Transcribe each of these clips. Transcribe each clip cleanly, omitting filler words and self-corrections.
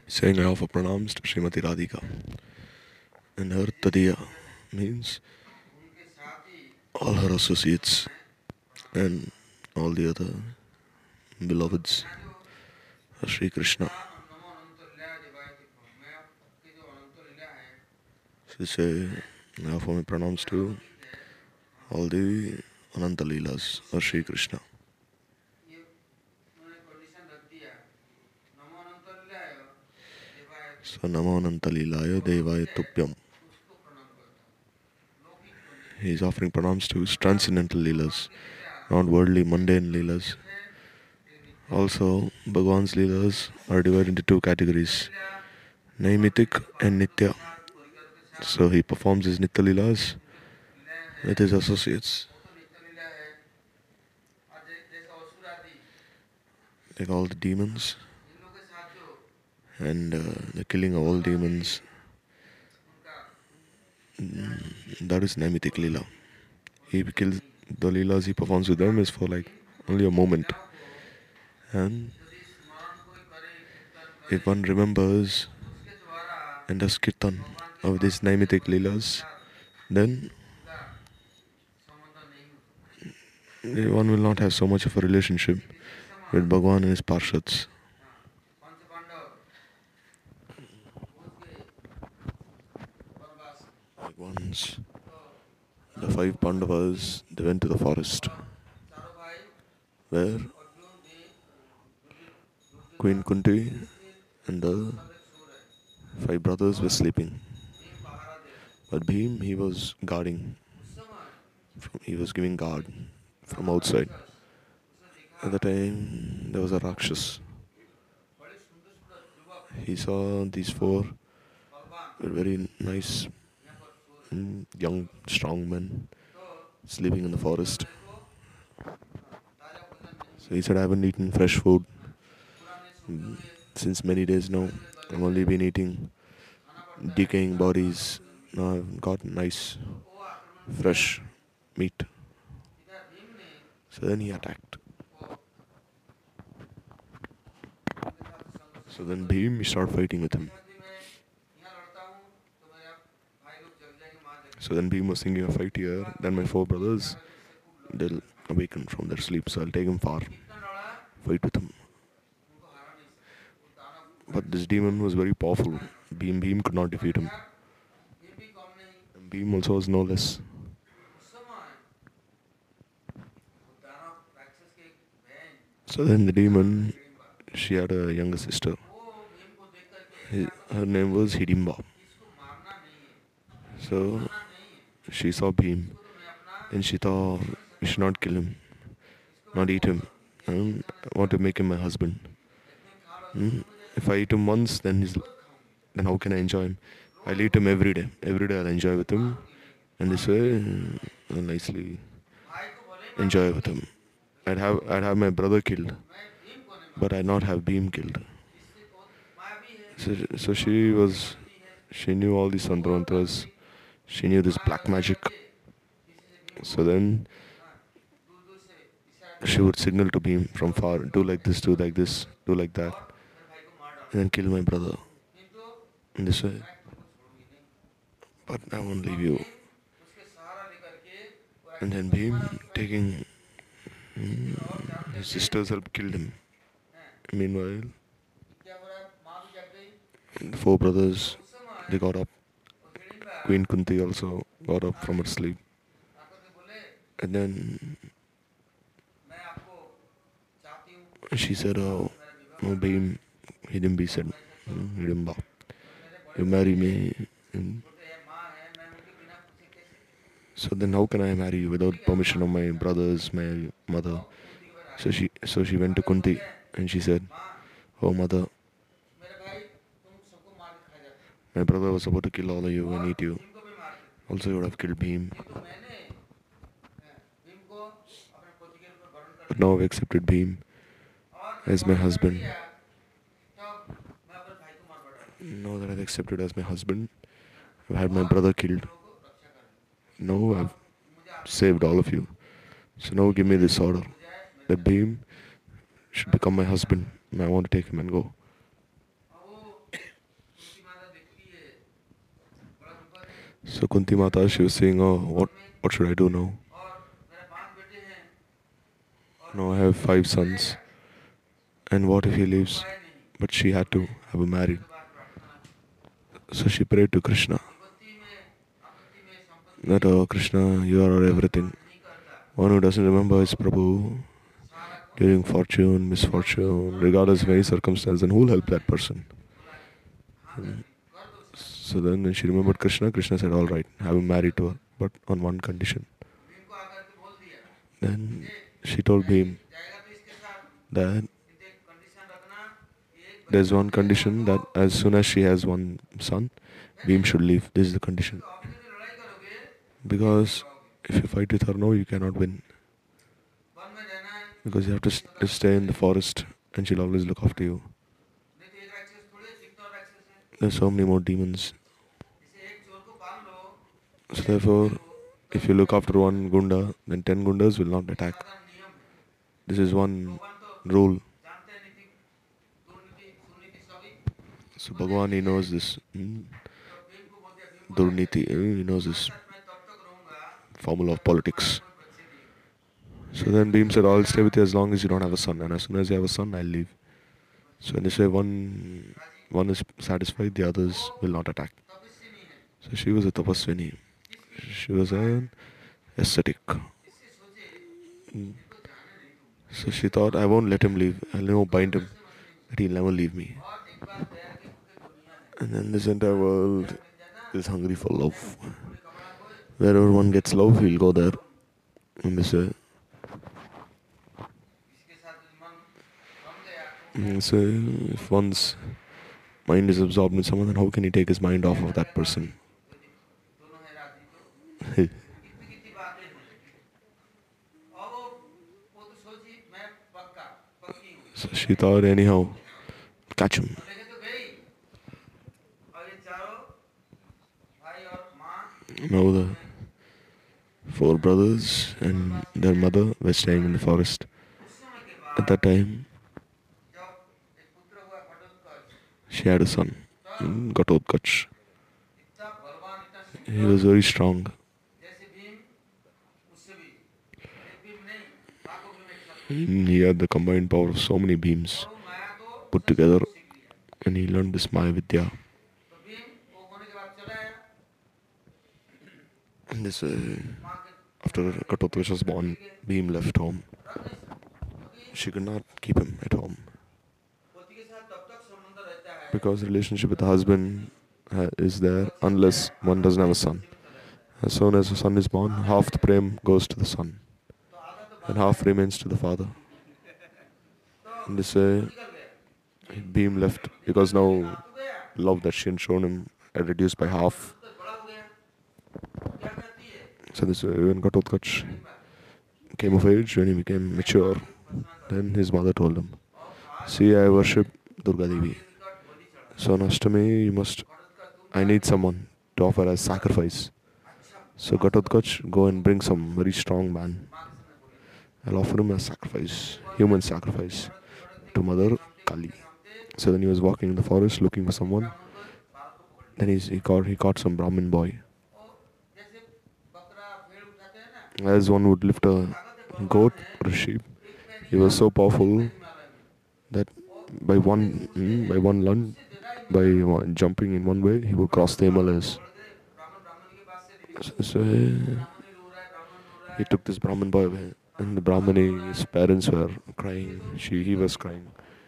saying I offer pranams to Srimati Radhika. And her Tadiya means all her associates and all the other beloveds of Sri Krishna. She say, I offer my pranams to all the Ananta Leelas of Sri Krishna. So Namo Ananta Leelaya Devaya Tupyam. He is offering pranams to his transcendental Leelas, not worldly mundane Leelas. Also, Bhagwan's Leelas are divided into two categories, Naimitik and Nitya. So he performs his Nitya Leelas with his associates. Like all the demons and the killing of all demons. That is Naimitik Leela. He kills the Leelas he performs with them is for like only a moment. And if one remembers and does kirtan of these Naimitik Leelas, then one will not have so much of a relationship with Bhagwan and his Parshads. Like once, the 5 Pandavas, they went to the forest where Queen Kunti and the 5 brothers were sleeping. But Bhim, he was guarding. He was giving guard from outside. At the time, there was a Rakshas. He saw these 4 very nice, young, strong men sleeping in the forest. So he said, I haven't eaten fresh food since many days now. I've only been eating decaying bodies. Now I've got nice, fresh meat. So then he attacked. So then Bhim, he started fighting with him. So then Bhim was thinking, if I fight here, then my 4 brothers, they'll awaken from their sleep. So I'll take him far, fight with him. But this demon was very powerful. Bhim could not defeat him. And Bhim also was no less. So then the demon, she had a younger sister. Her name was Hidimba. So she saw Bhim and she thought, we should not kill him, not eat him. I want to make him my husband. If I eat him once, then how can I enjoy him? I'll eat him every day. Every day I'll enjoy with him. And this way, I'll nicely enjoy with him. I'd have my brother killed, but I'd not have Bhim killed. So she knew all these Tantras. She knew this black magic. So then she would signal to Bhim from far, do like this, do like this, do like that, and then kill my brother in this way. But I won't leave you. And then Bhim, taking his sister's help, killed him. Meanwhile, the 4 brothers, they got up. Queen Kunti also got up from her sleep. And then she said, oh, no, Bhim, Hidimbi said, Hidimba, you marry me. So then how can I marry you without permission of my brothers, my mother? So she went to Kunti and she said, oh mother, my brother was about to kill all of you and eat you. Also he would have killed Bhim. But now I've accepted Bhim as my husband. Now that I've accepted as my husband, I've had my brother killed. Now I've saved all of you. So now give me this order that Bhim should become my husband and I want to take him and go. So Kunti Mata, she was saying, oh, what should I do now? Now I have 5 sons, and what if he leaves? But she had to have him married. So she prayed to Krishna that, oh Krishna, you are our everything. One who doesn't remember his Prabhu during fortune, misfortune, regardless of any circumstance, then who will help that person? So then when she remembered Krishna, Krishna said, all right, have him married to her, but on one condition. Then she told Bhim that there's one condition, that as soon as she has one son, Bhim should leave. This is the condition. Because if you fight with her now, you cannot win. Because you have to stay in the forest and she'll always look after you. There's so many more demons. So therefore, if you look after one Gunda, then 10 Gundas will not attack. This is one rule. So Bhagavan, he knows this. Durniti, he knows this formula of politics. So then Bhim said, I'll stay with you as long as you don't have a son. And as soon as you have a son, I'll leave. So in this way, one is satisfied, the others will not attack. So she was a tapaswini. She was an ascetic. So she thought, I won't let him leave. I'll never bind him. That he'll never leave me. And then this entire world is hungry for love. Wherever one gets love, he'll go there. In this way. So if one's mind is absorbed in someone, then how can he take his mind off of that person? So she thought, anyhow, catch him. Now the 4 brothers and their mother were staying in the forest. At that time, she had a son, Ghatotkacha. He was very strong. He had the combined power of so many Bhims put together, and he learned this Maya Vidya. And this, after Ghatotkacha was born, Bhim left home. She could not keep him at home. Because relationship with the husband is there unless one doesn't have a son. As soon as a son is born, half the prem goes to the son and half remains to the father. In this way, Bhim left because now love that she had shown him had reduced by half. So this way, when Ghatotkacha came of age, when he became mature, then his mother told him, see, I worship Durga Devi. So on Ashtami, I need someone to offer as sacrifice. So Ghatotkacha, go and bring some very strong man. I'll offer him as sacrifice, human sacrifice, to Mother Kali. So then he was walking in the forest looking for someone. Then he caught some Brahmin boy. As one would lift a goat or a sheep, he was so powerful that by one lunge, by jumping in one way, he would cross the Himalayas. So he took this Brahmin boy away, and the Brahmani, his parents were crying, he was crying.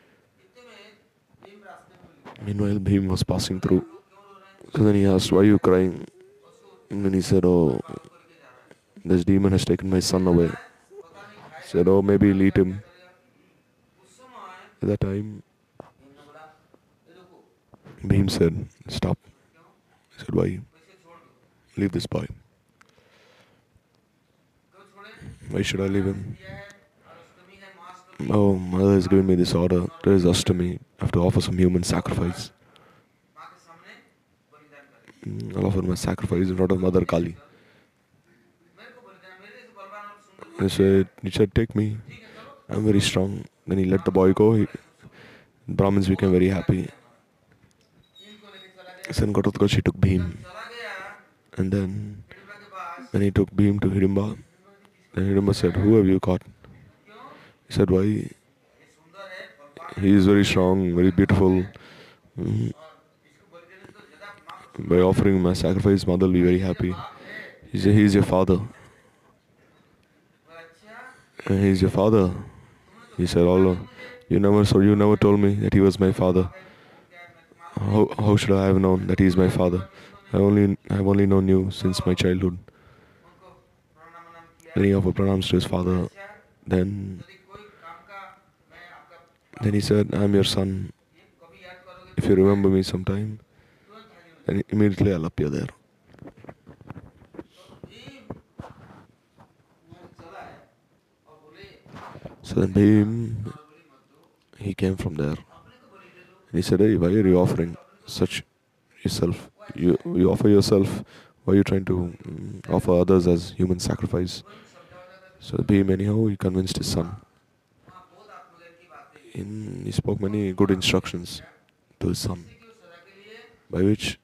Meanwhile, Bhim was passing through. So then he asked, why are you crying? And then he said, oh, this demon has taken my son away. He said, oh, maybe he'll eat him. At that time, Bhim said, stop. He said, why? Leave this boy. Why should I leave him? Oh, mother has given me this order. There is Ashtami. I have to offer some human sacrifice. I'll offer my sacrifice in front of Mother Kali. He said, take me. I'm very strong. Then he let the boy go. Brahmins became very happy. Then Ghatotkacha took Bhim And then he took Bhim to Hidimba. Then Hidimba said, "Who have you caught?" He said, "Why? He is very strong, very beautiful. Mm, By offering him a sacrifice, mother will be very happy. He is your father. He is your father." He said, "Allah, you never told me that he was my father. How should I have known that he is my father? I have only known you since my childhood." Then he offered pranams to his father. Then then he said, "I'm your son. If you remember me sometime, then immediately I'll appear there." So then Bhim, he came from there. And he said, "Hey, why are you offering such yourself? You offer yourself. Why are you trying to offer others as human sacrifice?" So Bhim, anyhow, he convinced his son. He spoke many good instructions to his son, by which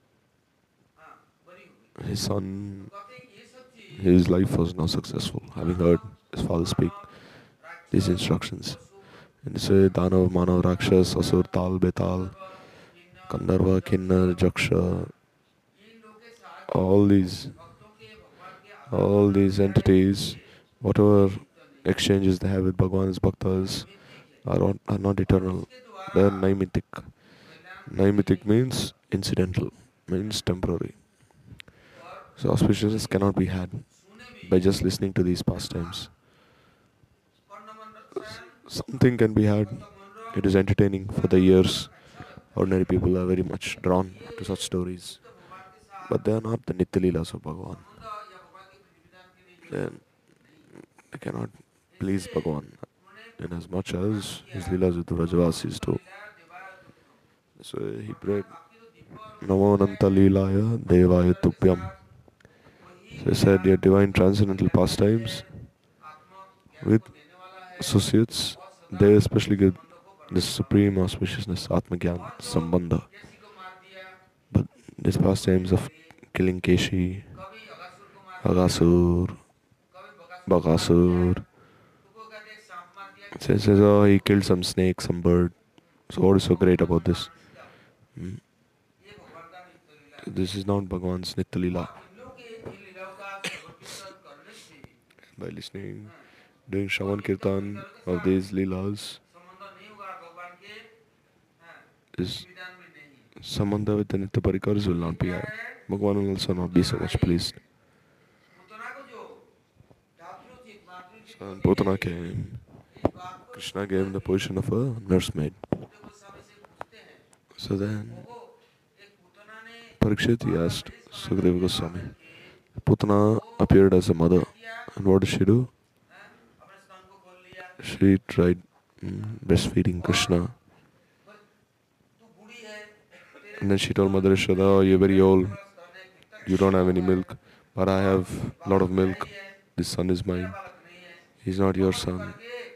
his son, his life was now successful, having heard his father speak these instructions. And he said, Danav, Manav, Rakshas, Asur, Tal, Betal, Kandarva, Kinnar, Jaksha, all these, all these entities, whatever exchanges they have with Bhagwan's bhaktas are not eternal. They are naimitic. Naimitic means incidental, means temporary. So auspiciousness cannot be had by just listening to these pastimes. Something can be had. It is entertaining for the ears. Ordinary people are very much drawn to such stories. But they are not the Nitya Leelas of Bhagavan. Then they cannot please Bhagavan in as much as his Leelas with the Vrajavasis do. So he prayed, Namo Ananta Leelaya Devaya Tupyam. So he said, your divine transcendental pastimes with associates, they especially give this supreme auspiciousness, Atmagyan, Sambandha. But these pastimes of killing Keshi, Agasur, Bakasur, says, oh, he killed some snake, some bird. So what is so great about this? This is not Bhagwan's Nitya Leela. By listening, doing Shravan Kirtan of these Leelas, is Sambandha with the Nitya Parikars will not be had. Bhagwan will also not be so much pleased. So in Putana came, Krishna gave him the position of a nursemaid. So then Parikshit, he asked Sukadeva Goswami. Putana appeared as a mother. And what did she do? She tried breastfeeding Krishna. And then she told Mother Yashoda, oh, you're very old. You don't have any milk. But I have a lot of milk. This son is mine. He's not your son.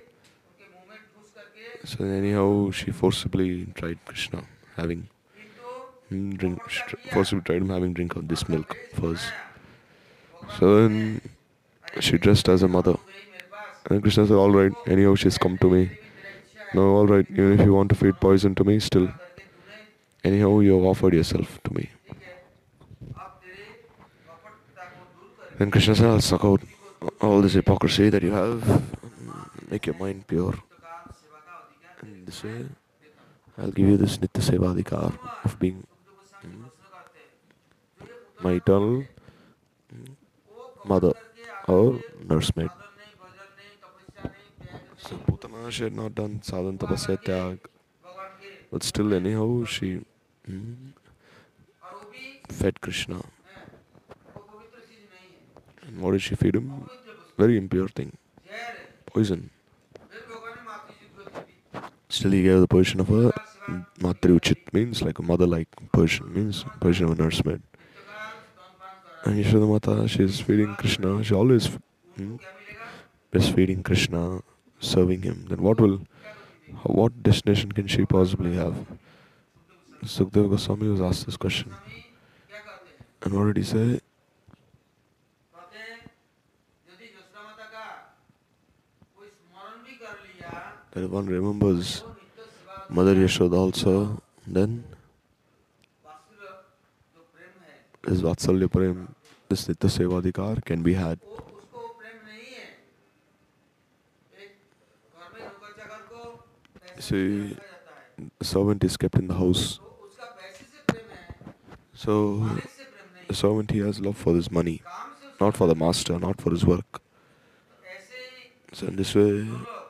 So anyhow, she forcibly tried Krishna having forcibly tried him having drink of this milk first. So then she dressed as a mother. And Krishna said, alright, anyhow she's come to me. No, alright, even if you want to feed poison to me, still. Anyhow, you have offered yourself to me. Then Krishna said, I'll suck out all this hypocrisy that you have. Make your mind pure. And this way, I'll give you this Nitya Sevadikar of being my eternal mother or nursemaid. So Putana, she had not done sadhana tapasya tyag, but still anyhow she fed Krishna. And what did she feed him? Very impure thing. Poison. Still he gave the position of a Matri Uchit, means like a mother-like position, means position of a nursemaid. And Yashoda Mata, she is feeding Krishna, she always breastfeeding Krishna, serving him. Then what destination can she possibly have? Sukadeva Goswami was asked this question. And what did he say? that one remembers Mother Yashoda also, then this Vatsalya Prem, this Nitya Sevadikar can be had. See, the servant is kept in the house. So, the servant he has love for his money, not for the master, not for his work. So, in this way,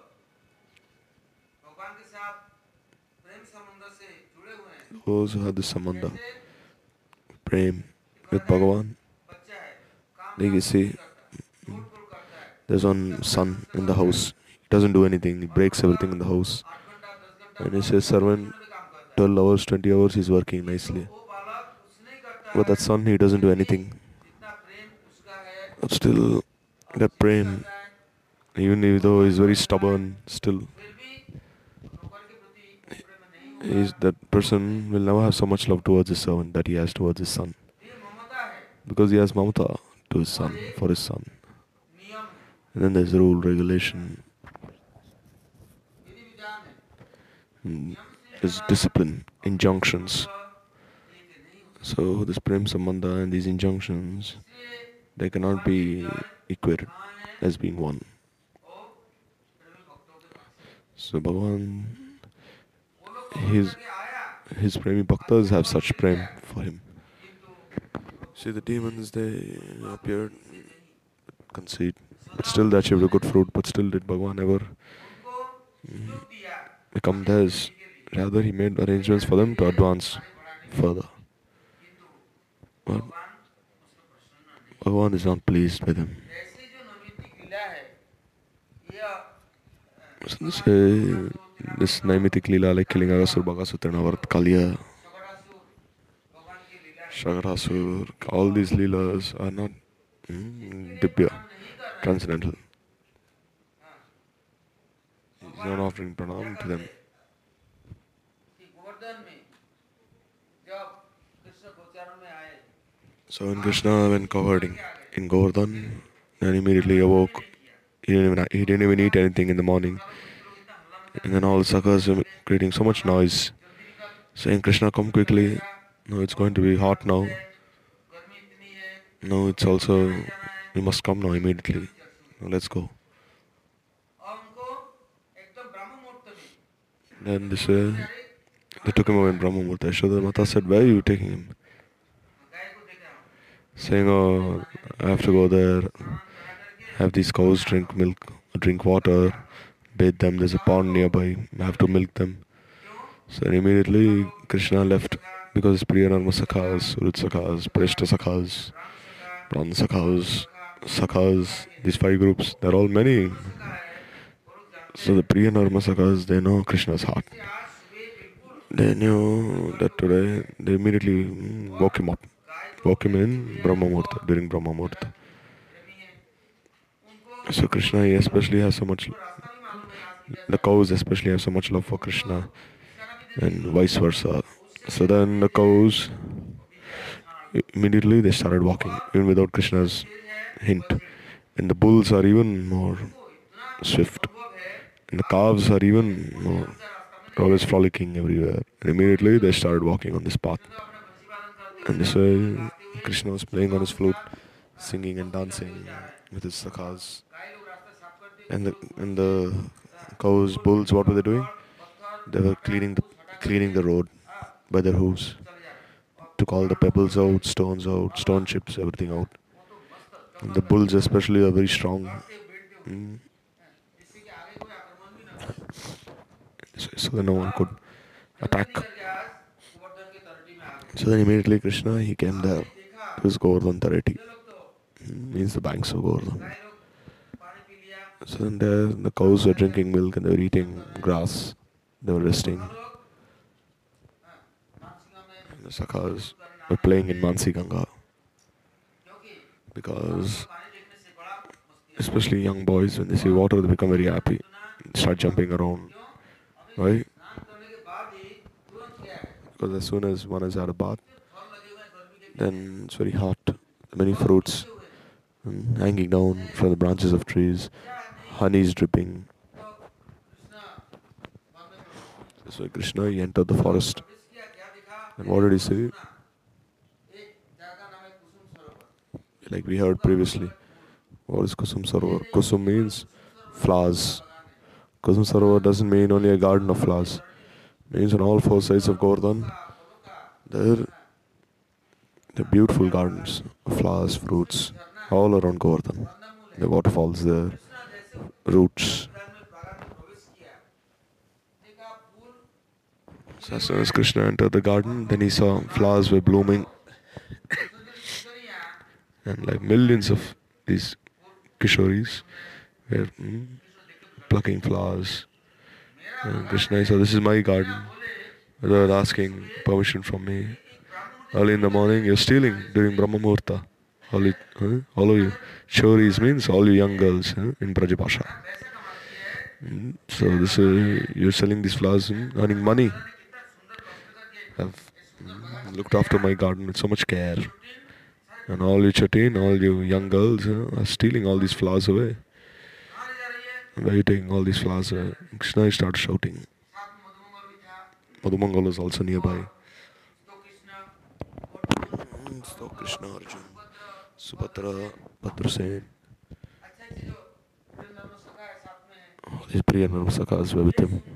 those who have the Samanda, Prem with Bhagavan, they can see there's one son in the house. He doesn't do anything, he breaks everything in the house. And he says, servant, 12 hours, 20 hours, he's working nicely. But that son, he doesn't do anything. But still, that Prem, even though he's very stubborn, still, that person will never have so much love towards his servant that he has towards his son. Because he has mamata to his son, for his son. And then there's rule, regulation, there's discipline, injunctions. So this Prem Sambandha and these injunctions, they cannot be equated as being one. So Bhagavan, his Premi Bhaktas have such Prem for him. See, the demons, they appeared conceit, but still they achieved a good fruit, but still did Bhagavan ever become theirs? Rather, he made arrangements for them to advance further. But Bhagavan is not pleased with him. So this Naimitic Leela, like killing Agasur, Bhagasur, Trinavarat, Kaliya, Shagarasur, all these Leelas are not Dibya, transcendental. He's not offering pranam to them. So when Krishna went cowherding in Govardhan, then immediately awoke. He didn't even eat anything in the morning. And then all the sakhas were creating so much noise, saying, Krishna, come quickly. No, it's going to be hot now. No, it's also, we must come now immediately. No, let's go. Then they took him away in Brahma Murta. Yashoda Mata said, where are you taking him? Saying, oh, I have to go there, have these cows drink milk, drink water, bathe them, there's a pond nearby, I have to milk them. So immediately Krishna left because Priya Narma Sakhas, Urut Sakhas, Prishta Sakhas, Pran Sakhas, these 5 groups, they're all many. So the Priya Narma Sakhas, they know Krishna's heart. They knew that today, they immediately woke him up. Woke him in Brahma Murta, during Brahma Murta. So Krishna, he especially has so much, the cows especially have so much love for Krishna, and vice versa. So then the cows, immediately they started walking, even without Krishna's hint. And the bulls are even more swift. And the calves are even more, always frolicking everywhere. And immediately they started walking on this path. And this way, Krishna was playing on his flute, singing and dancing with his sakhas. And the cows, bulls, what were they doing? They were cleaning the road by their hooves. Took all the pebbles out, stone chips, everything out. And the bulls especially are very strong. So that no one could attack. So then immediately Krishna, he came there to his Govardhan Tareti. Means the banks of Govardhan. So then there, the cows were drinking milk and they were eating grass. They were resting. And the sakhas were playing in Mansi Ganga. Because, especially young boys, when they see water, they become very happy. They start jumping around. Right? Because as soon as one has had a bath, then it's very hot. Many fruits hanging down from the branches of trees. Honey is dripping. So Krishna, he entered the forest. And what did he say? Like we heard previously. What is Kusum Sarovar? Kusum means flowers. Kusum Sarovar doesn't mean only a garden of flowers. It means on all four sides of Govardhan, there the beautiful gardens of flowers, fruits, all around Govardhan. The waterfalls there, roots. So as soon as Krishna entered the garden, then he saw flowers were blooming and like millions of these kishoris were plucking flowers. And Krishna said, this is my garden. Without asking permission from me. Early in the morning, you're stealing during Brahma Muhurta. All of you. Choris means all you young girls in Brajapasha. So this you're selling these flowers and earning money. I've looked after my garden with so much care. And all you chatin, all you young girls are stealing all these flowers away. Where are you taking all these flowers away? Krishna started shouting. Madhumangal was also nearby. So Krishna, Arjun, Subhadra, Bhadrasen, all these Priya Narmasakas were with him.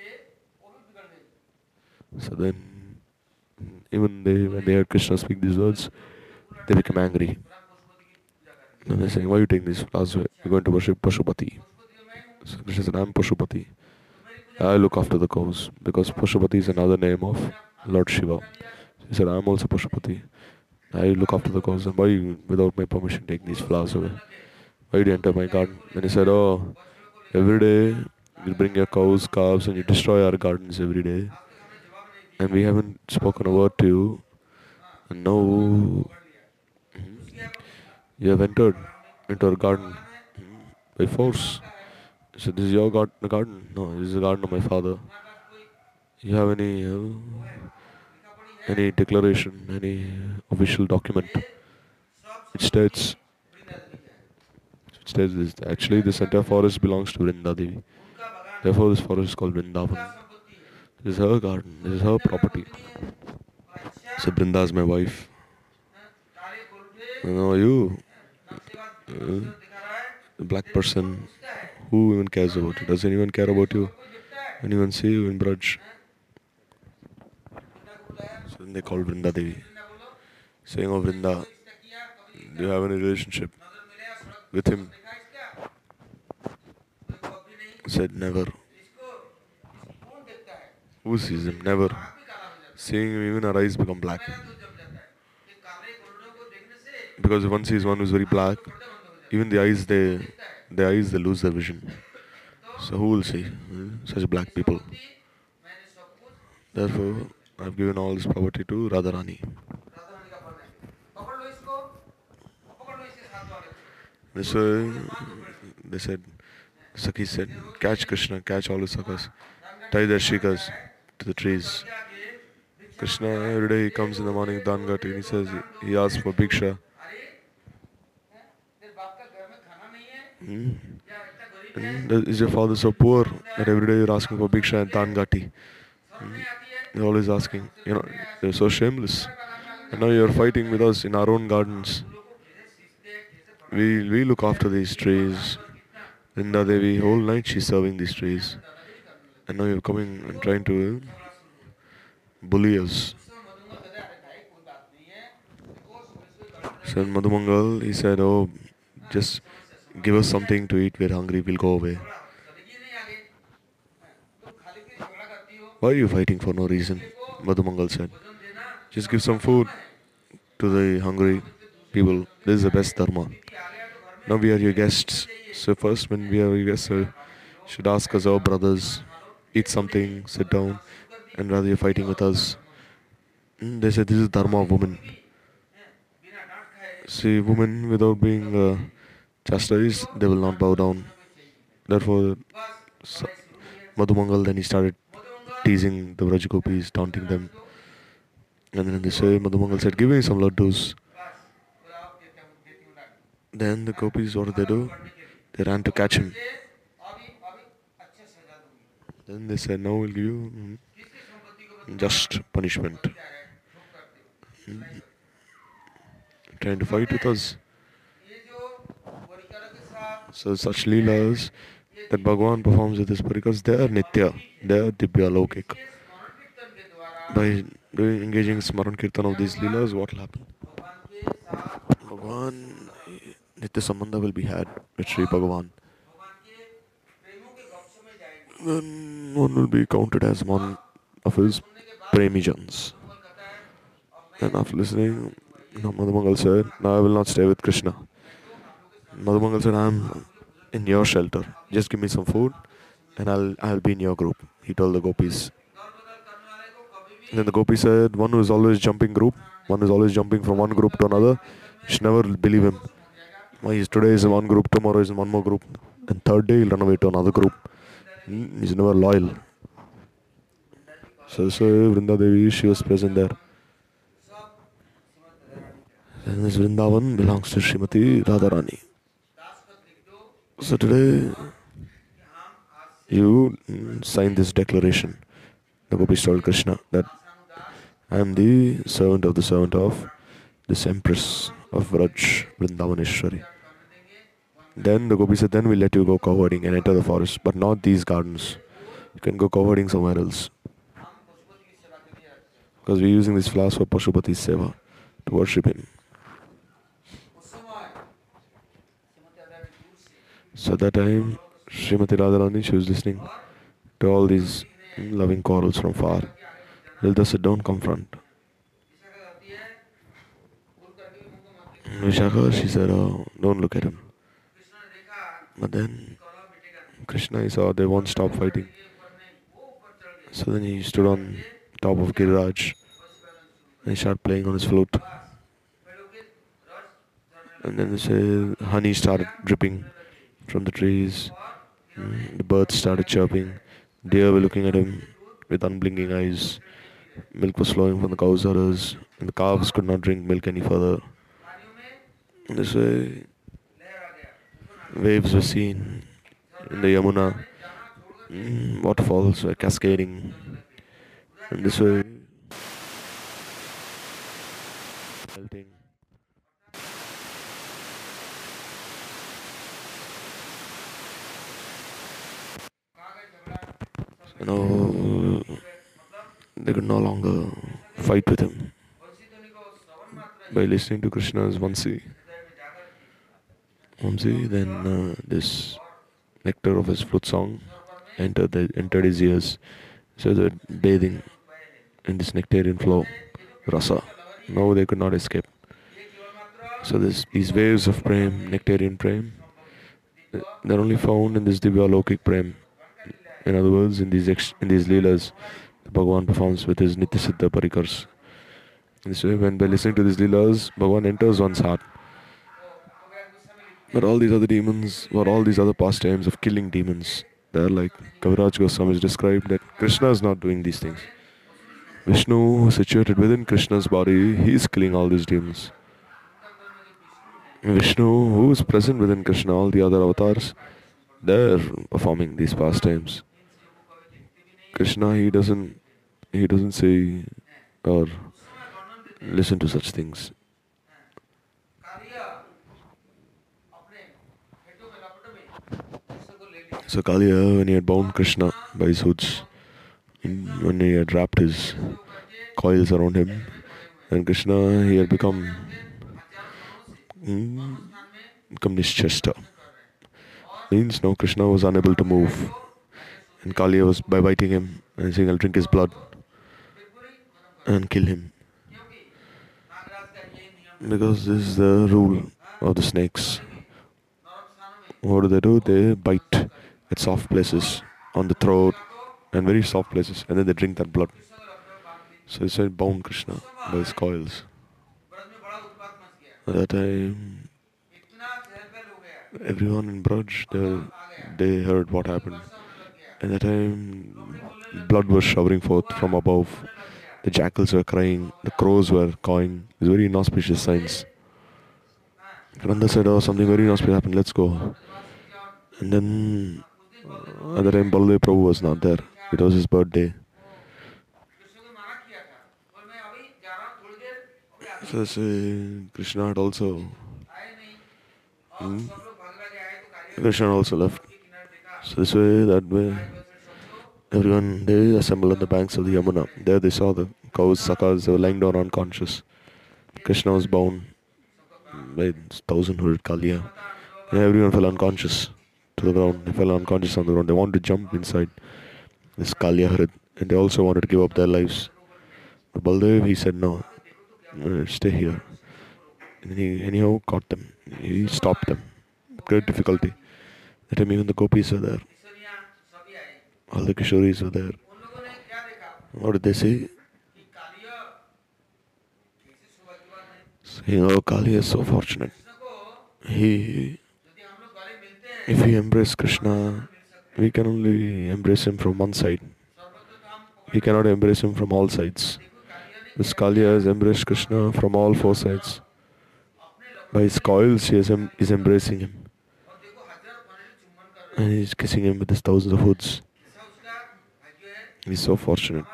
So then, even when they heard Krishna speak these words, they became angry. And they're saying, why are you taking these flowers away? You're going to worship Pashupati. So Krishna said, I'm Pashupati. I look after the cows because Pashupati is another name of Lord Shiva. He said, I'm also Pashupati. I look after the cows, and why you, without my permission, take these flowers away? Why did you enter my garden? And he said, oh, every day you bring your cows, calves, and you destroy our gardens every day. And we haven't spoken a word to you. And now you have entered into our garden by force. He said, this is your garden? No, this is the garden of my father. You have any declaration, any official document? It states this. Actually, this entire forest belongs to Vrinda Devi. Therefore, this forest is called Vrindavan. This is her garden. This is her property. So Vrinda is my wife. You, the black person, who even cares about you? Does anyone care about you? Anyone see you in Braj? So then they called Vrinda Devi. Saying, oh Vrinda, do you have any relationship with him? Said, never. Who sees him? Never. Seeing him, even our eyes become black. Because if one sees one who's very black, even the eyes they lose their vision. So who will see such black people? Therefore, I've given all this property to Radharani. So they said, Sakhi said, catch Krishna, catch all his sakhas, tie their shikas to the trees. Krishna, every day he comes in the morning, Dangati, and he says, he asks for Bhiksha. Is your father so poor that every day you're asking for Bhiksha and Dangati? You're always asking, you're so shameless. And now you're fighting with us in our own gardens. We look after these trees. Vrinda Devi, whole night she's serving these trees. And now you're coming and trying to bully us. So in Madhumangal, he said, oh, just give us something to eat, we're hungry, we'll go away. Why are you fighting for no reason? Madhumangal said. Just give some food to the hungry people. This is the best dharma. Now we are your guests. So first when we are your guests, should ask us, our brothers, eat something, sit down, and rather you're fighting with us. They said this is dharma of women. See, women without being chastised, they will not bow down. Therefore, Madhumangal then he started teasing the Vrajagopis, taunting them. And then they say, Madhumangal said, give me some laddus. Then the gopis, what did they do? They ran to catch him. Then they said, now we'll give you just punishment. Trying to fight with us. So such leelas that Bhagwan performs with his parikars, they are nitya, they are dibya lokik. By doing engaging smaran kirtan of these leelas, what will happen? Bhagwan, nitya sambandha will be had with Sri Bhagavan. Then one will be counted as one of his premijans. And after listening, Madhumangal said, "Now I will not stay with Krishna." Madhumangal said, "I am in your shelter. Just give me some food and I'll be in your group." He told the gopis. And then the gopi said, "One who is always jumping from one group to another, you should never believe him. Today is in one group, tomorrow is in one more group, and third day he'll run away to another group. He's never loyal." So Vrinda Devi, she was present there. And this Vrindavan belongs to Srimati Radharani. So today, you sign this declaration. The gopis told Krishna that I am the servant of this empress of Vraj, Vrindavaneshwari. Then the gopi said, then we'll let you go cowherding and enter the forest, but not these gardens. You can go cowherding somewhere else. Because we're using these flowers for Pashupati's seva, to worship him. So at that time, Srimati Radharani, she was listening to all these loving quarrels from far. Lilita said, don't confront. Vishakha, she said, oh, don't look at him. But then Krishna, he saw they won't stop fighting. So then he stood on top of Giriraj and he started playing on his flute. And then they say honey started dripping from the trees. The birds started chirping. Deer were looking at him with unblinking eyes. Milk was flowing from the cow's udders, and the calves could not drink milk any further. And this way, waves were seen in the Yamuna. Waterfalls were cascading. And this way, melting. They could no longer fight with him. By listening to Krishna's Vansi, then this nectar of his flute song entered his ears. So they're bathing in this nectarian flow, rasa. Now they could not escape. So these waves of prem, nectarian prem, they're only found in this Divya Lokik prem. In other words, in these leelas, Bhagavan performs with his Nitya Siddha Parikars. This way, when by listening to these leelas, Bhagavan enters one's heart. But all these other demons, or all these other pastimes of killing demons, they're like Kaviraj Goswami described that Krishna is not doing these things. Vishnu, situated within Krishna's body, he is killing all these demons. Vishnu, who is present within Krishna, all the other avatars, they're performing these pastimes. Krishna, he doesn't say or listen to such things. So Kaliya, when he had bound Krishna by his hoods, when he had wrapped his coils around him, and Krishna, he had become Nishchasta. Means now Krishna was unable to move. And Kaliya was by biting him and saying, I'll drink his blood and kill him. Because this is the rule of the snakes. What do? They bite at soft places, on the throat, and very soft places, and then they drink that blood. So it's bound Krishna by his coils. At that time, everyone in Braj, they heard what happened. At that time, blood was showering forth from above. The jackals were crying, the crows were cawing. It was very inauspicious signs. Nanda said, oh, something very inauspicious happened, let's go. And then, at the time, Baladev Prabhu was not there. It was his birthday. So Krishna had also Krishna also left. So this way, that way, everyone they assembled on the banks of the Yamuna. There they saw the cows, sakas, they were lying down unconscious. Krishna was bound by 1,000 hooded Kaliya. And everyone fell unconscious to the ground. They fell unconscious on the ground. They wanted to jump inside this Kaliya Harid, and they also wanted to give up their lives. But Baldev, he said no, stay here. And he anyhow caught them. He stopped them. Great difficulty. That time even the gopis were there. All the kishoris were there. What did they say? Saying, oh, Kali is so fortunate. He, if we embrace Krishna, we can only embrace him from one side. We cannot embrace him from all sides. This Kaliya has embraced Krishna from all four sides. By his coils, he is embracing him. And he's kissing him with his thousands of hoods. He's so fortunate.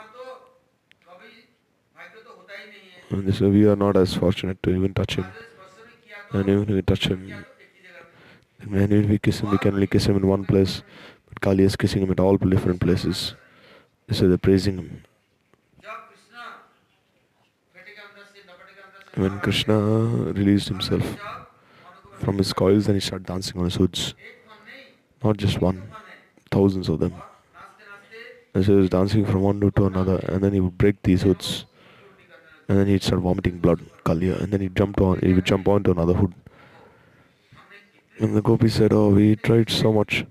And this way we are not as fortunate to even touch him. And even if we touch him, and even if we kiss him, we can only kiss him in one place. But Kali is kissing him at all different places. So they're praising him. When Krishna released himself from his coils, then he started dancing on his hoods. Not just one, thousands of them. And so he was dancing from one hood to another, and then he would break these hoods. And then he'd start vomiting blood, Kaliya, and then he would jump onto another hood. And the gopi said, oh, we tried so much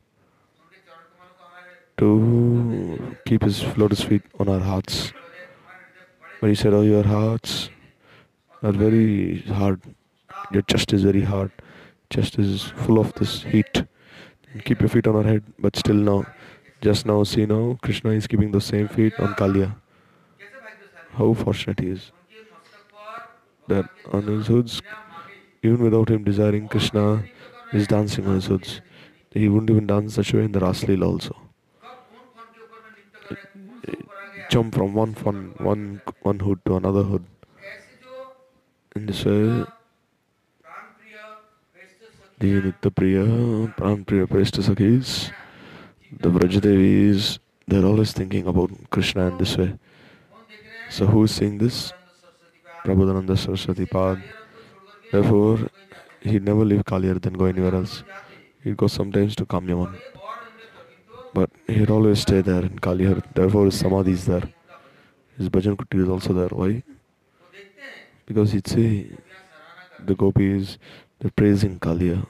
to keep his lotus feet on our hearts. But he said, oh, your hearts are very hard. Your chest is very hard. Chest is full of this heat. And keep your feet on our head, but still now, just now, see now, Krishna is keeping those same feet on Kaliya. How fortunate he is. That on his hoods, even without him desiring, Krishna is dancing on his hoods. He wouldn't even dance such a way in the Raslila also. Jump from one hood to another hood. In this way, the Nityapriya, Pranpriya Preshta Sakhis, the Vrajadevis, they're always thinking about Krishna in this way. So who is saying this? Prabodhananda Saraswati Pad. Therefore, he'd never leave Kaliya and go anywhere else. He'd go sometimes to Kamyaman. But he'd always stay there in Kaliya. Therefore, his Samadhi is there. His Bhajan Kuti is also there. Why? Because he'd say, the gopis, they're praising Kaliya.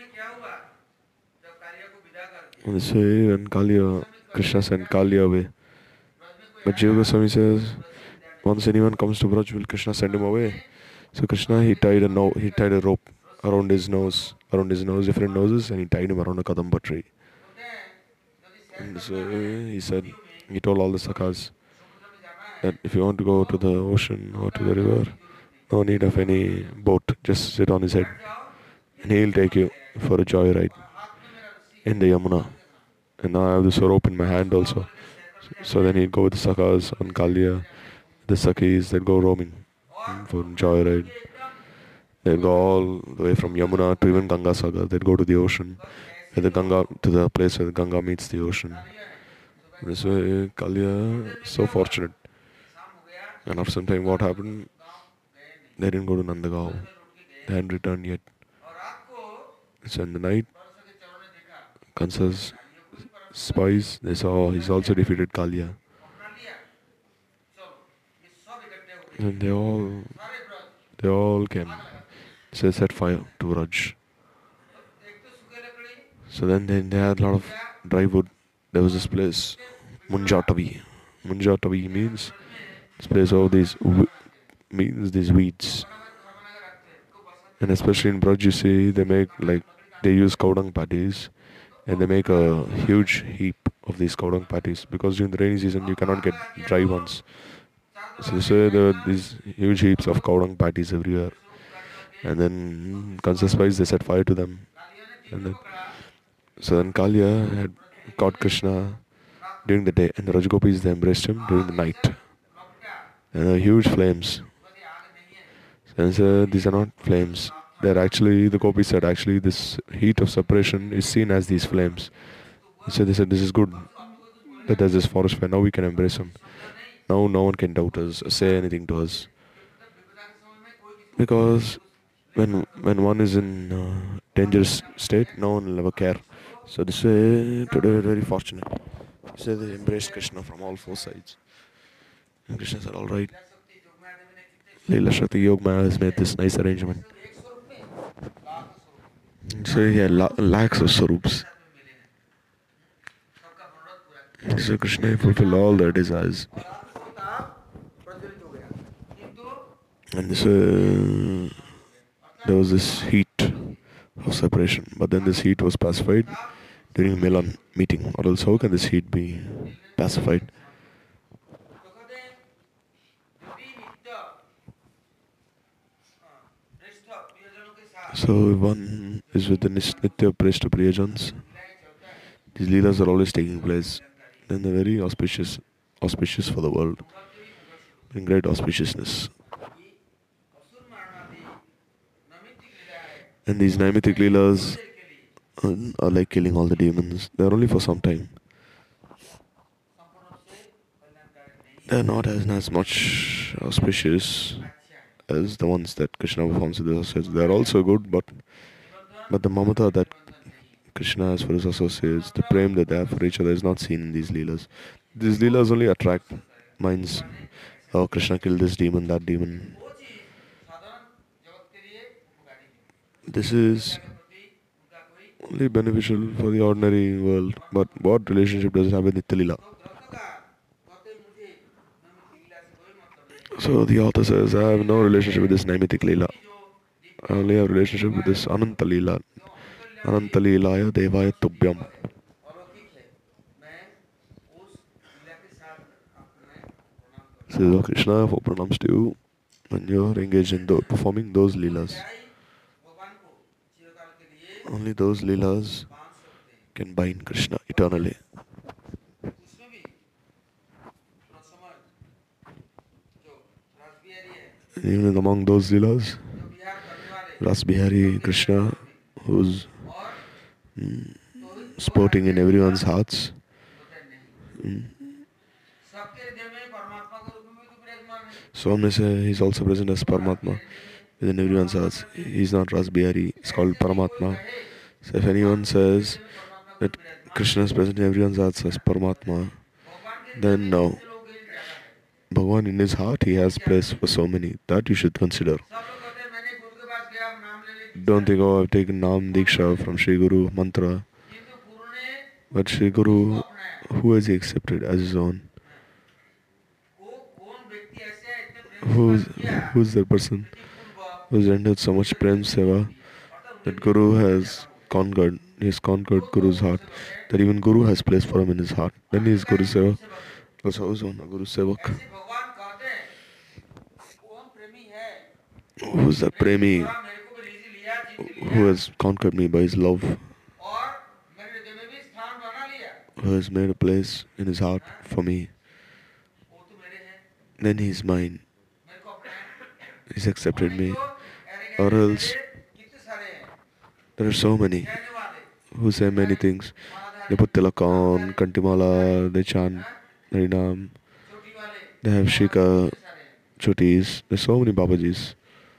And they say, when Kaliya, Krishna sent Kaliya away. But Jiva Goswami says, once anyone comes to Braj, will Krishna send him away? So Krishna, he tied a rope around his nose, different noses, and he tied him around a kadamba tree. And so he told all the sakhas that if you want to go to the ocean or to the river, no need of any boat, just sit on his head. And he'll take you for a joyride in the Yamuna. And now I have this rope in my hand also. So then he'd go with the sakhas on Kaliya, the sakhis that go roaming for joyride. They'd go all the way from Yamuna to even Ganga Sagar. They'd go to the ocean, to the place where the Ganga meets the ocean. This way, Kaliya, so fortunate. And after some time, what happened? They didn't go to Nandagaon. They hadn't returned yet. So in the night, Kansa's spies, they saw he's also defeated Kaliya. And they all came. So they set fire to Raj. So then they had a lot of dry wood. There was this place, Munjatavi. Munjatavi means this place of these weeds. And especially in Braj, you see, they use cow dung patties, and they make a huge heap of these cow dung patties, because during the rainy season you cannot get dry ones. So there are these huge heaps of cow dung patties everywhere. And then Kansa spies, they set fire to them. So then Kaliya had caught Krishna during the day, and the Rajagopis they embraced him during the night. And huge flames. And these are not flames. They're actually, the Gopis said, actually this heat of separation is seen as these flames. So they said this is good that there's this forest fire. Now we can embrace him. Now no one can doubt us, say anything to us. Because when one is in dangerous state, no one will ever care. So this way, today we're very fortunate. So they embraced Krishna from all four sides. And Krishna said, all right, Leela Shakti Yog Maya has made this nice arrangement. So he had lakhs of sarups. So Krishna fulfilled all their desires. And this, there was this heat of separation. But then this heat was pacified during Milan meeting. Or else how can this heat be pacified? So one is with the Nitya Preshta Priyajans. These leelas are always taking place. Then they're very auspicious for the world. In great auspiciousness. And these Naimitic leelas are like killing all the demons. They're only for some time. They're not as much auspicious as the ones that Krishna performs with his associates. They're also good, but the mamata that Krishna has for his associates, the prem that they have for each other is not seen in these leelas. These leelas only attract minds. Oh, Krishna killed this demon, that demon. This is only beneficial for the ordinary world. But what relationship does it have with Nitya Leela? So the author says, I have no relationship with this Naimitic Leela. I only have a relationship with this Ananta Leela. Ananta Leelaya Devaya Tubhyam. So Krishna pranams to you when you're engaged in performing those leelas. Only those leelas can bind Krishna eternally. And even among those leelas, Ras Bihari Krishna, who's sporting in everyone's hearts. So one may say he's also present as Paramatma within everyone's hearts. He's not Ras Bihari, it's called Paramatma. So if anyone says that Krishna is present in everyone's hearts as Paramatma, then no. Bhagavan in his heart, he has place for so many. That you should consider. Don't think, oh, I've taken Nam Diksha from Sri Guru Mantra. But Sri Guru, who has he accepted as his own? Who's the person who's rendered so much Prem Seva that Guru has conquered? He has conquered Guru's heart. That even Guru has place for him in his heart. Then he is Guru Seva. Also his own Guru Sevak. Who's the Premi who has conquered me by his love? Who has made a place in his heart for me? Then he is mine. He's accepted me. Or else, there are so many who say many things. They put tilak on, kantimala, they chant Harinam, they have shika, chutis. There's so many Babajis.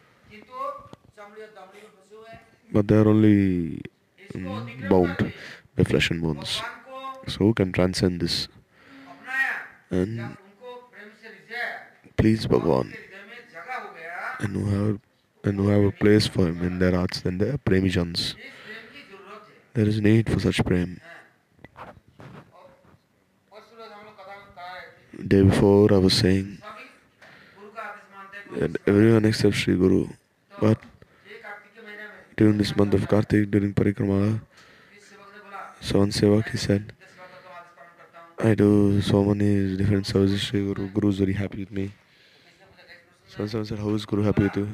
But they are only bound by flesh and bones. So who can transcend this and please Bhagavan, and who have a place for him in their hearts, then they are Premijans. There is need for such prem. Day before I was saying that everyone accepts Sri Guru, but during this month of Kartik, during Parikrama, so one Sevak, he said, I do so many different services, Sri Guru. Guru is very happy with me. So someone said, how is Guru happy with you?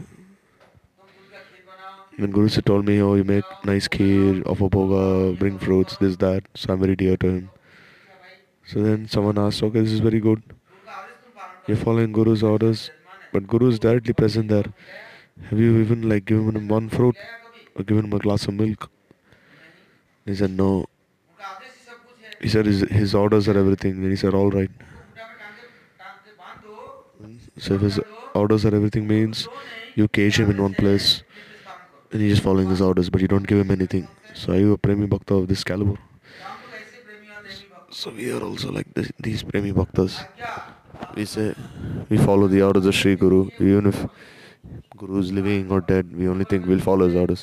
When Guru told me, oh, you make nice kheer, offer bhoga, bring fruits, this, that, so I'm very dear to him. So then someone asked, okay, this is very good. You're following Guru's orders, but Guru is directly present there. Have you even like given him one fruit or given him a glass of milk? He said no. He said his orders are everything. Then he said, all right. So if his orders are everything means you cage him in one place and he's just following his orders, but you don't give him anything. So are you a Premi Bhakta of this caliber? So we are also like these Premi Bhaktas. We say we follow the orders of Sri Guru, even if Guru is living or dead. We only think we'll follow his orders.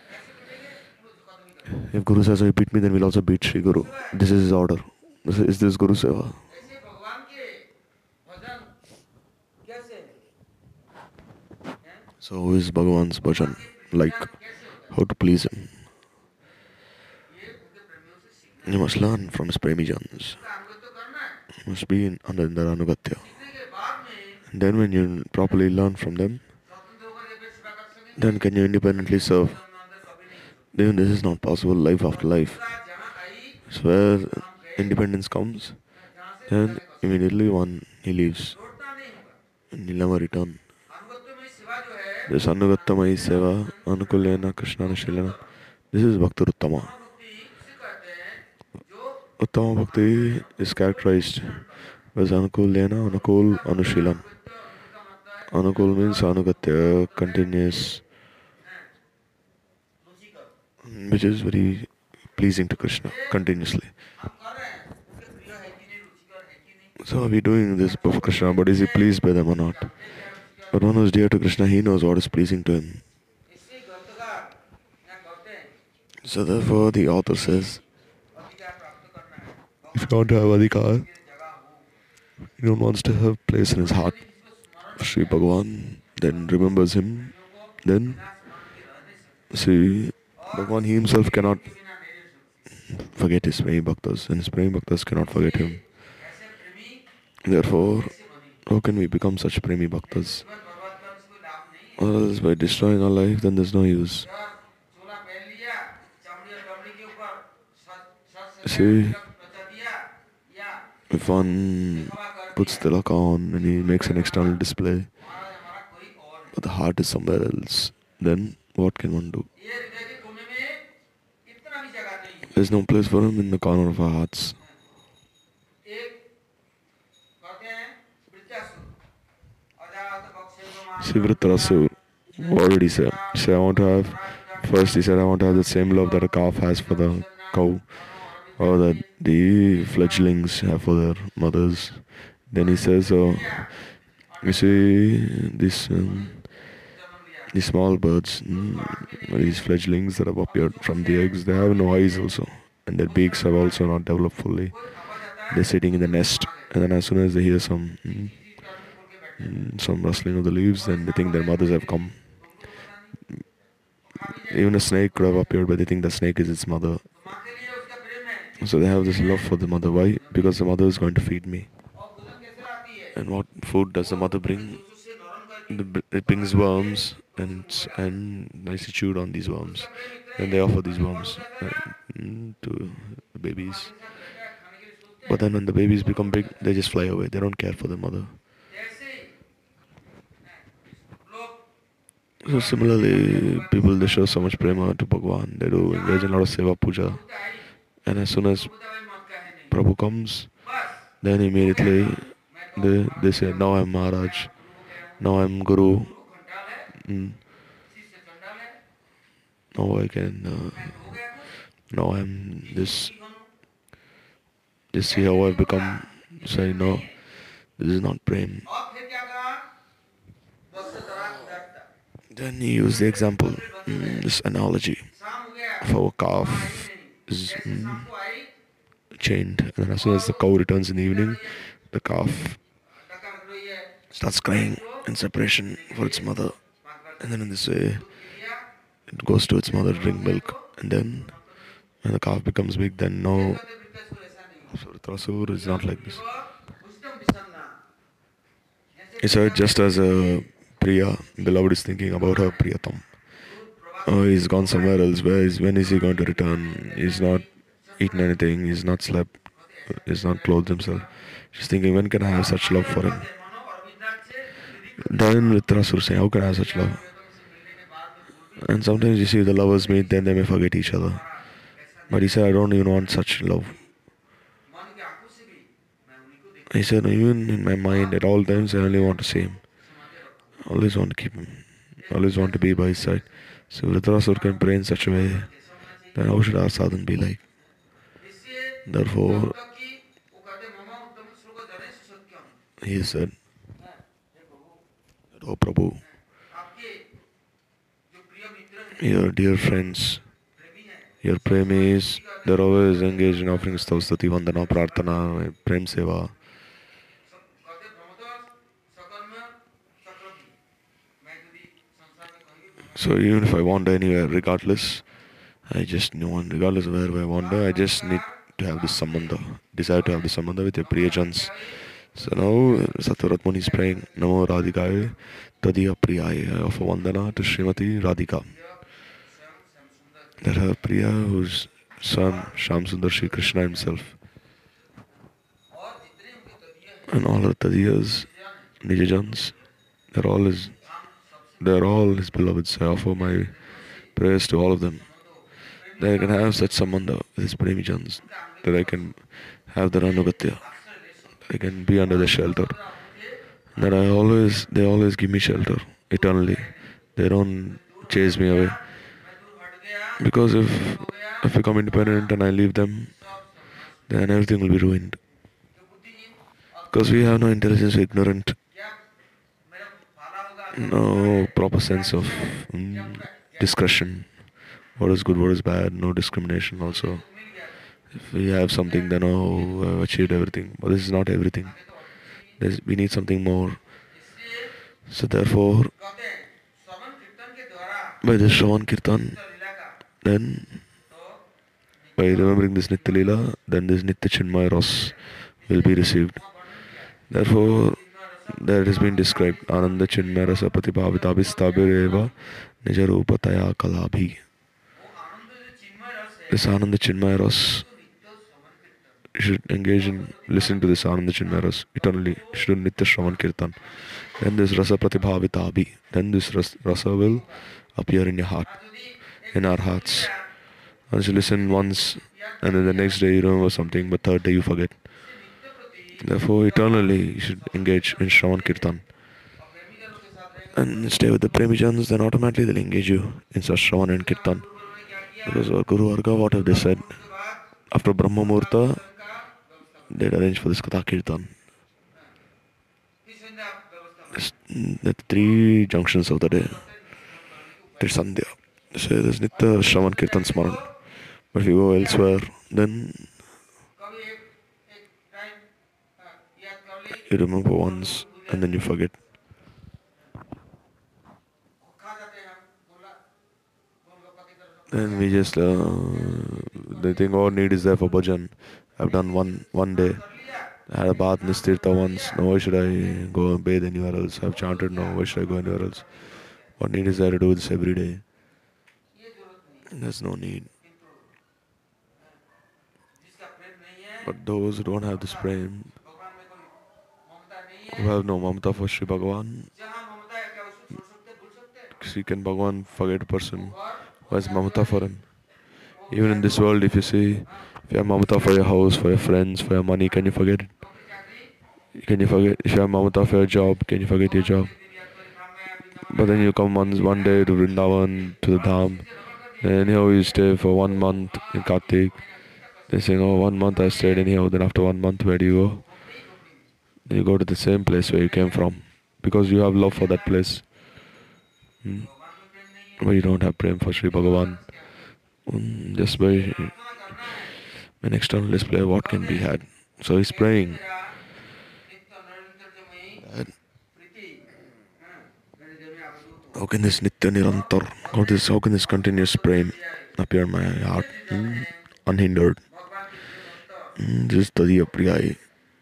If Guru says, "Oh, you beat me," then we'll also beat Sri Guru. This is his order. Is this Guru Seva? So who is Bhagavan's bhajan? Like how to please him. You must learn from his Premi Jans. You must be under their Anugatya. And then when you properly learn from them, then can you independently serve. Then this is not possible life after life. So where independence comes, then immediately he leaves. And he'll never return. This Anugattamai Seva, Anukulena Krishna Shilana. This is Bhakti Uttama. Uttama Bhakti is characterized as Anukulena, Anukul, Anushilan. Anukul means Anugatya, continuous, which is very pleasing to Krishna, continuously. So are we doing this for Krishna, but is he pleased by them or not? But one who is dear to Krishna, he knows what is pleasing to him. So therefore the author says, if you want to have adhikar, he don't wants to have place in his heart for Sri Bhagavan, then remembers him, then see, Bhagavan he himself cannot forget his Premi Bhaktas, and his Premi Bhaktas cannot forget him. Therefore, how can we become such Premi Bhaktas? Or else by destroying our life, then there's no use. See, if one puts tilak on and he makes an external display, but the heart is somewhere else, then what can one do? There's no place for him in the corner of our hearts. Sivritrasur already said, I want to have, first he said, I want to have the same love that a calf has for the cow, or that the fledglings have for their mothers. Then he says, you see, these small birds, these fledglings that have appeared from the eggs, they have no eyes also, and their beaks have also not developed fully. They're sitting in the nest, and then as soon as they hear some rustling of the leaves, then they think their mothers have come. Even a snake could have appeared, but they think the snake is its mother. So they have this love for the mother. Why? Because the mother is going to feed me. And what food does the mother bring? It brings worms, and nicely chewed on these worms. And they offer these worms to the babies. But then when the babies become big, they just fly away. They don't care for the mother. So similarly, people, they show so much prema to Bhagavan. They do engage in a lot of seva puja. And as soon as Prabhu comes, then immediately they say, now I'm Maharaj, now I'm Guru, now I can, now I'm this, just see how I've become. Say, no, this is not prem. Then he used the example, this analogy of how a calf is chained, and then as soon as the cow returns in the evening, the calf starts crying in separation for its mother, and then in this way it goes to its mother to drink milk, and then when the calf becomes big, then no, Suritrasur is not like this. He said, just as a Priya, beloved, is thinking about her Priyatam. Oh, he's gone somewhere else. When is he going to return? He's not eaten anything. He's not slept. is not clothed himself. She's thinking, when can I have such love for him? Then Vritrasur saying, how can I have such love? And sometimes you see the lovers meet, then they may forget each other. But he said, I don't even want such love. He said, even in my mind, at all times, I only want to see him. I always want to keep him. I always want to be by his side. So Vritrasur can pray in such a way, then how should our sadhan be like? Therefore, he said, Oh Prabhu, your dear friends, your premis, they're always engaged in offering Stavstati, Vandana, Prarthana, Prem Seva. So even if I wander anywhere, regardless, I just know, regardless of where I wander, I just need to have this sambandha, desire to have this sambandha with your Priyajans. So now Satyarat Muni is praying, Namo Radhikaye, Tadiya Priyaye. I offer Vandana to Srimati Radhika. That her Priya, whose son, Sham Sundar Shri Krishna himself, and all her Tadiyas, Nijajans, they're all his beloveds. I offer my prayers to all of them. That I can have such sambandha with his Premijans, that I can have their Anugatya. I can be under their shelter. That they always give me shelter eternally. They don't chase me away. Because if I become independent and I leave them, then everything will be ruined. Because we have no intelligence, we're ignorant, no proper sense of discretion. What is good, what is bad, no discrimination also. If we have something, then I've achieved everything. But this is not everything. We need something more. So therefore, by this Shravan Kirtan, then by remembering this Nitya Leela, then this Nitya Chinmaya Ras will be received. Therefore, there it has been described, Ananda Chinmaya Rasa Pratibhavitabhistabireva Nijarupa Taya Kalabhi. This Ananda Chinmaya Ras, you should engage in listening to this Ananda Chinmaya Ras eternally. You should do Nitya Shravan Kirtan. Then this Rasa Pratibhavitabi, then this Rasa will appear in your heart, in our hearts. Once you listen once, and then the next day you remember something, but third day you forget. Therefore, eternally you should engage in Shravan Kirtan. And stay with the Premijans, then automatically they'll engage you in such Shravan and Kirtan. Because our Guru Varga, what have they said? After Brahma Murta, they'd arrange for this Katha Kirtan. The three junctions of the day. There's Sandhya. So there's Nitya Shravan Kirtan Smaran. But if you go elsewhere, then you remember once and then you forget. Then we just the thing all need is there for bhajan. I've done one day. I had a bath in this tirtha once. Now why should I go and bathe anywhere else? I've chanted now. Why should I go anywhere else? What need is there to do this every day? There's no need. But those who don't have this prem, who have no mamata for Sri Bhagavan, see, can Bhagavan forget a person who has mamata for him? Even in this world, if you see, if you have mamata for your house, for your friends, for your money, can you forget it? Can you forget? If you have mamata for your job, can you forget your job? But then you come one day to Vrindavan, to the Dham, then anyhow you stay for 1 month in Kartik. They say, oh, 1 month I stayed anyhow, then after 1 month, where do you go? Then you go to the same place where you came from, because you have love for that place. But you don't have prem for Sri Bhagavan. Just by an external display, what can be had? So he's praying. How can this Nitya Nirantar, how can this continuous prem appear in my heart unhindered? This is Tadiya Priyai.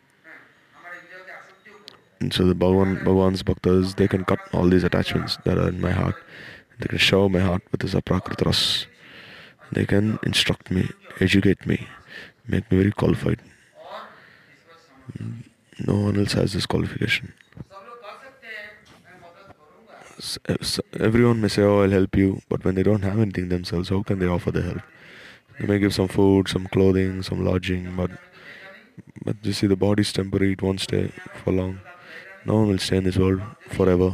And so the Bhagavan's Bhaktas, they can cut all these attachments that are in my heart. They can shower my heart with this Aprakrit Ras. They can instruct me, educate me, make me very qualified. No one else has this qualification. Everyone may say, "Oh, I'll help you," but when they don't have anything themselves, how can they offer the help? They may give some food, some clothing, some lodging, but you see, the body's temporary; it won't stay for long. No one will stay in this world forever.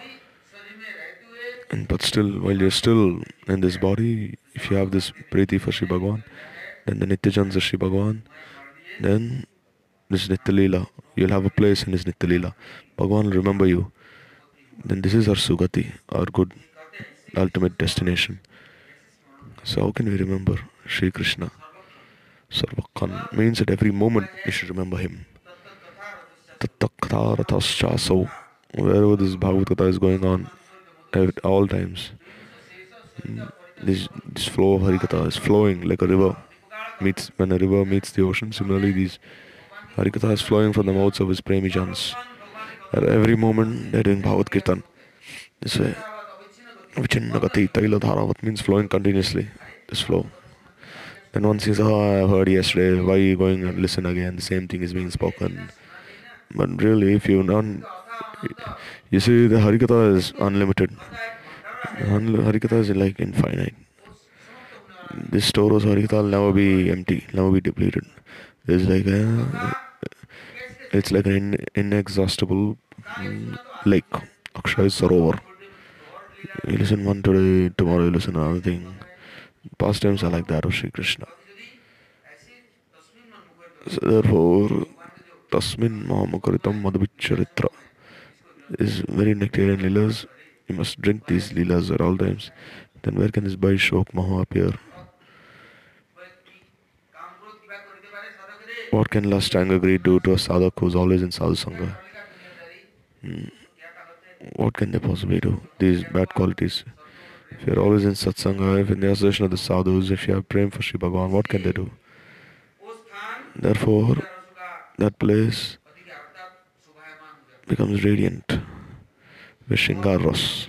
And but still, while you're still in this body, if you have this Preeti for Shri Bhagwan, then the Nityajansa Shri Bhagwan, then this Nitya Leela, you'll have a place in this Nitya Leela. Bhagwan will remember you. Then this is our Sugati, our good ultimate destination. So how can we remember Sri Krishna? Sarvakhan means at every moment we should remember him. Tattaktharataschaso. Wherever this Bhagavad Gita is going on, at all times, this flow of Harikatha is flowing like a river. When a river meets the ocean, similarly these Harikatha is flowing from the mouths of his Premijans. At every moment they're doing Bhagavad Kirtan. This way, Vichinnagati Tailadharavat means flowing continuously. This flow. Then one says, "Oh, I heard yesterday, why are you going and listen again? The same thing is being spoken." But really, if you don't, you see, the Harikatha is unlimited. Harikatha is like infinite. This store of Harikatha will never be empty, never be depleted. It's like it's like an inexhaustible lake. Akshay Sarovar. You listen one today, tomorrow you listen another thing. Pastimes are like that of Sri Krishna. So therefore, Tasmin Mahamukaritam Madhvicharitra is very nectarian leelas. You must drink these leelas at all times. Then where can this Bhai Shok Maha appear? What can lust, anger, greed do to a sadhak who's always in sadhu sangha? What can they possibly do? These bad qualities. If you're always in satsanga, if in the association of the sadhus, if you have prem for Sri Bhagavan, what can they do? Therefore, that place becomes radiant with Shingar Ras.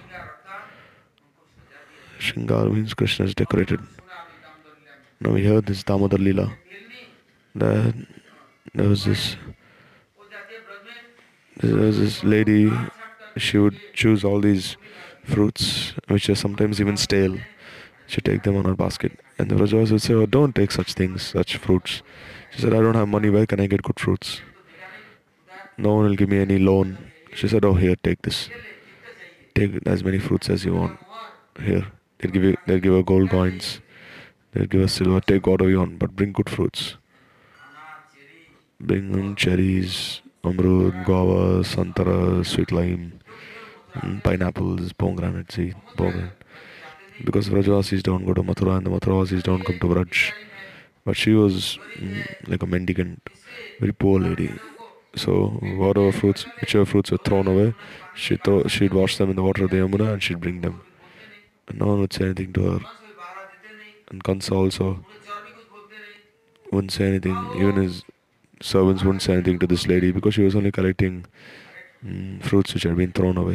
Shingar means Krishna is decorated. Now we heard this Damodar Leela. That there was this lady, she would choose all these fruits which are sometimes even stale. She'd take them on her basket. And the Rajas would say, "Oh, don't take such things, such fruits." She said, "I don't have money, where can I get good fruits? No one will give me any loan." She said, "Oh, here, take this. Take as many fruits as you want. Here." They'll give her gold coins. They'll give her silver. Take whatever you want, but bring good fruits. Bring cherries, amrud, guava, santara, sweet lime, pineapples, pomegranate. Because Vrajavasis don't go to Mathura and the Mathuravasis don't come to Vraj. But she was like a mendicant, very poor lady. So whichever fruits were thrown away, she'd wash them in the water of the Yamuna and she'd bring them. And no one would say anything to her. And Kansa also wouldn't say anything. Even his servants wouldn't say anything to this lady because she was only collecting fruits which had been thrown away.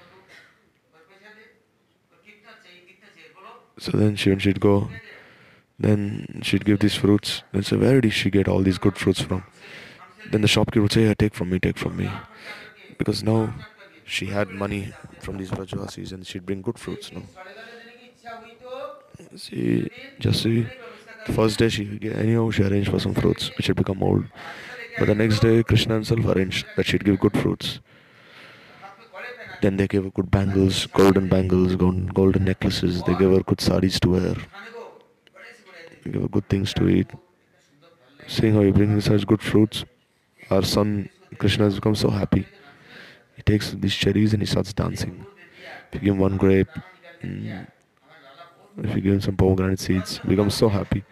So then when she'd go, then she'd give these fruits. Then say, "Where did she get all these good fruits from?" Then the shopkeeper would say, "Yeah, take from me. Because now she had money from these Vrajavasis and she'd bring good fruits now. See, the first day anyhow she arranged for some fruits which had become old. But the next day Krishna himself arranged that she'd give good fruits. Then they gave her good bangles, golden necklaces. They gave her good saris to wear. They gave her good things to eat. Seeing how you bring such good fruits, our son Krishna has become so happy. He takes these cherries and he starts dancing. If you give him one grape, if you give him some pomegranate seeds, he becomes so happy.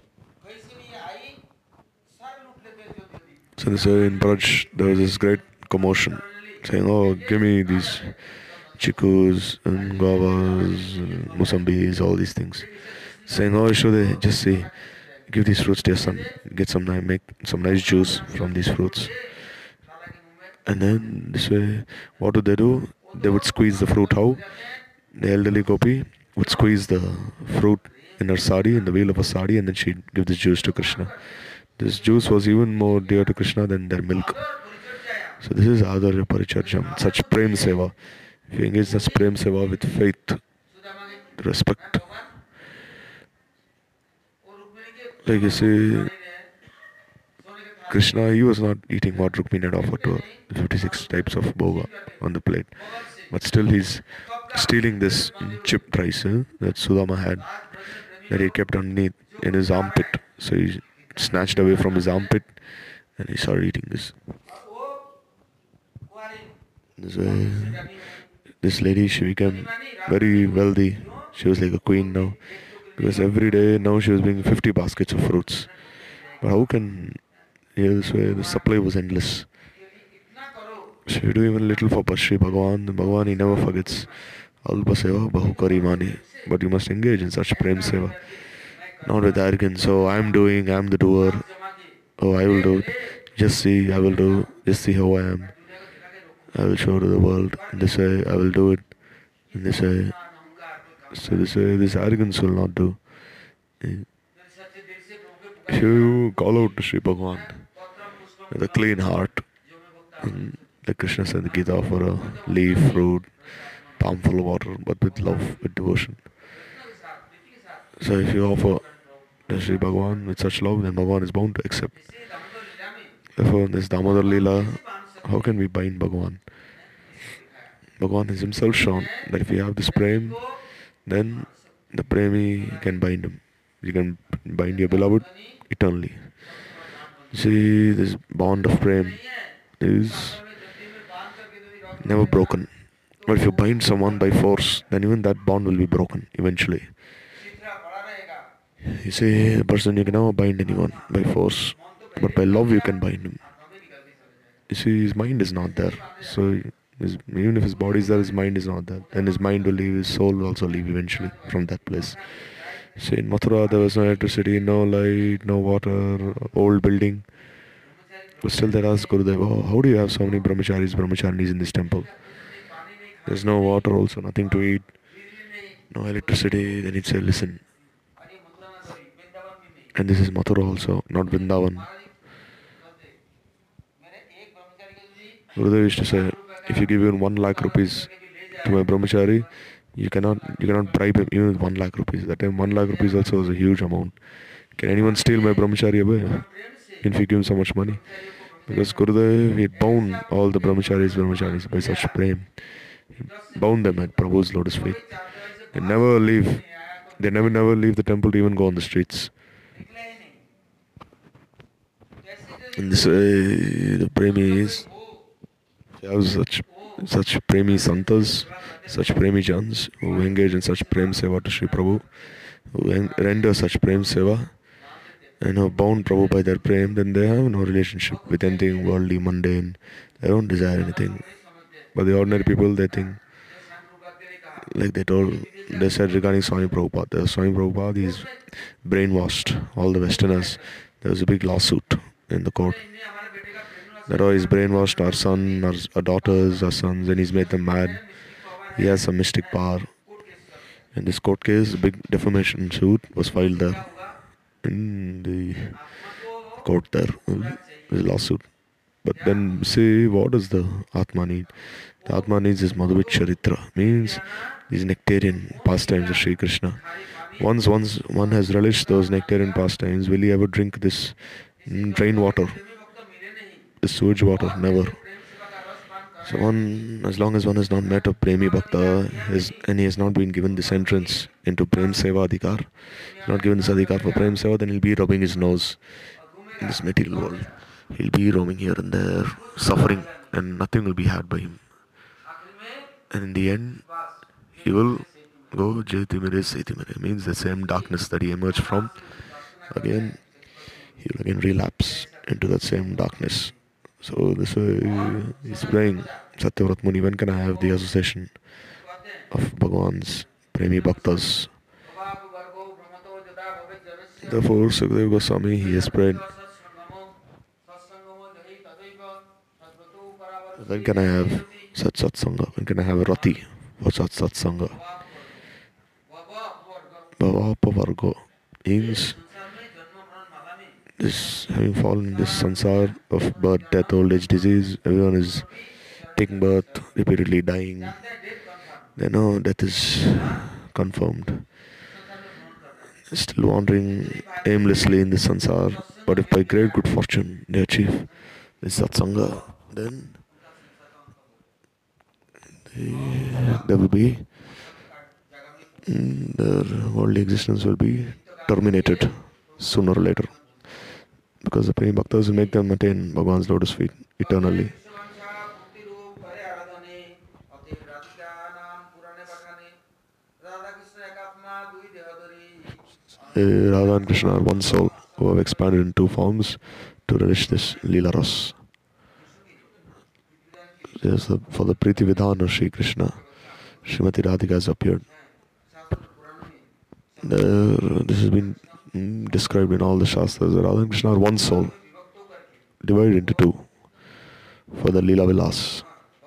So this way in Braj, there was this great commotion, saying, "Oh, give me these chikus and guavas, and musambis, all these things." Saying, "Oh, Yashoda, just say, give these fruits to your son. Make some nice juice from these fruits." And then this way, what do? They would squeeze the fruit. How? The elderly gopi would squeeze the fruit in her sari, in the wheel of a sari, and then she'd give this juice to Krishna. This juice was even more dear to Krishna than their milk. So this is Adarya Paricharjam, such prem seva. If you engage such prem seva with faith, respect, like you see, Krishna, he was not eating what Rukmini had offered to her, the 56 types of bhoga on the plate. But still he's stealing this chipped rice that Sudama had, that he kept underneath in his armpit. So he snatched away from his armpit and he started eating this. This way, this lady, she became very wealthy. She was like a queen now. Because every day now she was bringing 50 baskets of fruits. But how can, this way, the supply was endless. So you do even little for Shri Bhagavan. Bhagavan, he never forgets. Alpa seva bahukari mani. But you must engage in such prem seva. Not with arrogance. Oh, I'm the doer. Oh, I will do it. Just see, I will do. Just see how I am. I will show to the world. In this way, I will do it. In this way. So this way, this arrogance will not do. If you call out to Sri Bhagavan with a clean heart, like Krishna said in the Gita, for a leaf, fruit, palm full of water, but with love, with devotion. So if you offer to Sri Bhagavan with such love, then Bhagavan is bound to accept. Therefore, in this Damodar Leela, how can we bind Bhagavan? Bhagavan has himself shown that if you have this prem, then the premi can bind him. You can bind your beloved eternally. See, this bond of prem is never broken. But if you bind someone by force, then even that bond will be broken eventually. You see, a person, you can never bind anyone by force, but by love you can bind him. You see, his mind is not there. So even if his body is there, his mind is not there. Then his mind will leave, his soul will also leave eventually from that place. See, in Mathura there was no electricity, no light, no water, old building. But still they asked Gurudev, oh, how do you have so many brahmacharinis in this temple? There's no water also, nothing to eat, no electricity. Then he'd say, listen. And this is Mathura also, not Vrindavan. Gurudev used to say, if you give even 1 lakh rupees to my brahmachari, you cannot bribe him even with 1 lakh rupees. That time 1 lakh rupees also was a huge amount. Can anyone steal my brahmachari away if you give him so much money? Because Gurudev, he bound all the brahmacharis by such prem. He bound them at Prabhu's lotus feet. They never leave. They never leave the temple to even go on the streets. In this way, the premi is, you have such premi santas, such premi jans who engage in such prem seva to Sri Prabhu, who render such prem seva and are bound Prabhu by their prem, then they have no relationship with anything worldly, mundane. They don't desire anything. But the ordinary people, they think, like they said regarding Swami Prabhupada. Swami Prabhupada is brainwashed all the Westerners. There was a big lawsuit in the court. That he's brainwashed our son, our daughters, our sons, and he's made them mad. He has some mystic power. In this court case, a big defamation suit was filed there. In the court there, the lawsuit. But then see, what does the Atma need? The Atma needs this Madhuvit Charitra, means these nectarian pastimes of Sri Krishna. Once one has relished those nectarian pastimes, will he ever drink this drain water, this sewage water? Never. So as long as one has not met a Premi Bhakta, and he has not been given this entrance into Prem Seva Adhikar, not given this Adhikar for Prem Seva, then he'll be rubbing his nose in this material world. He'll be roaming here and there, suffering, and nothing will be had by him. And in the end, he will go Jaitimire Saitimire, means the same darkness that he emerged from. Again, he will again relapse into that same darkness. So this way he's praying, Satyavrat Muni, when can I have the association of Bhagavan's Premi Bhaktas? Therefore, Sukadeva Goswami, he has prayed, when can I have Sat Satsanga? When can I have a Rati for Sat Satsanga? Bhava Pavargo means this having fallen in this sansar of birth, death, old age, disease, everyone is taking birth, repeatedly dying. They know death is confirmed. Still wandering aimlessly in this sansar. But if by great good fortune they achieve this satsanga, then there will be their worldly existence will be terminated sooner or later. Because the Premi Bhaktas will make them attain Bhagwan's lotus feet eternally. Radha and Krishna are one soul who have expanded in two forms to relish this Leela Ras. Yes, for the Priti Vidhan of Sri Krishna, Srimati Radhika has appeared. This has been described in all the Shastras. Radha and Krishna are one soul, divided into two for the Leela Vilas.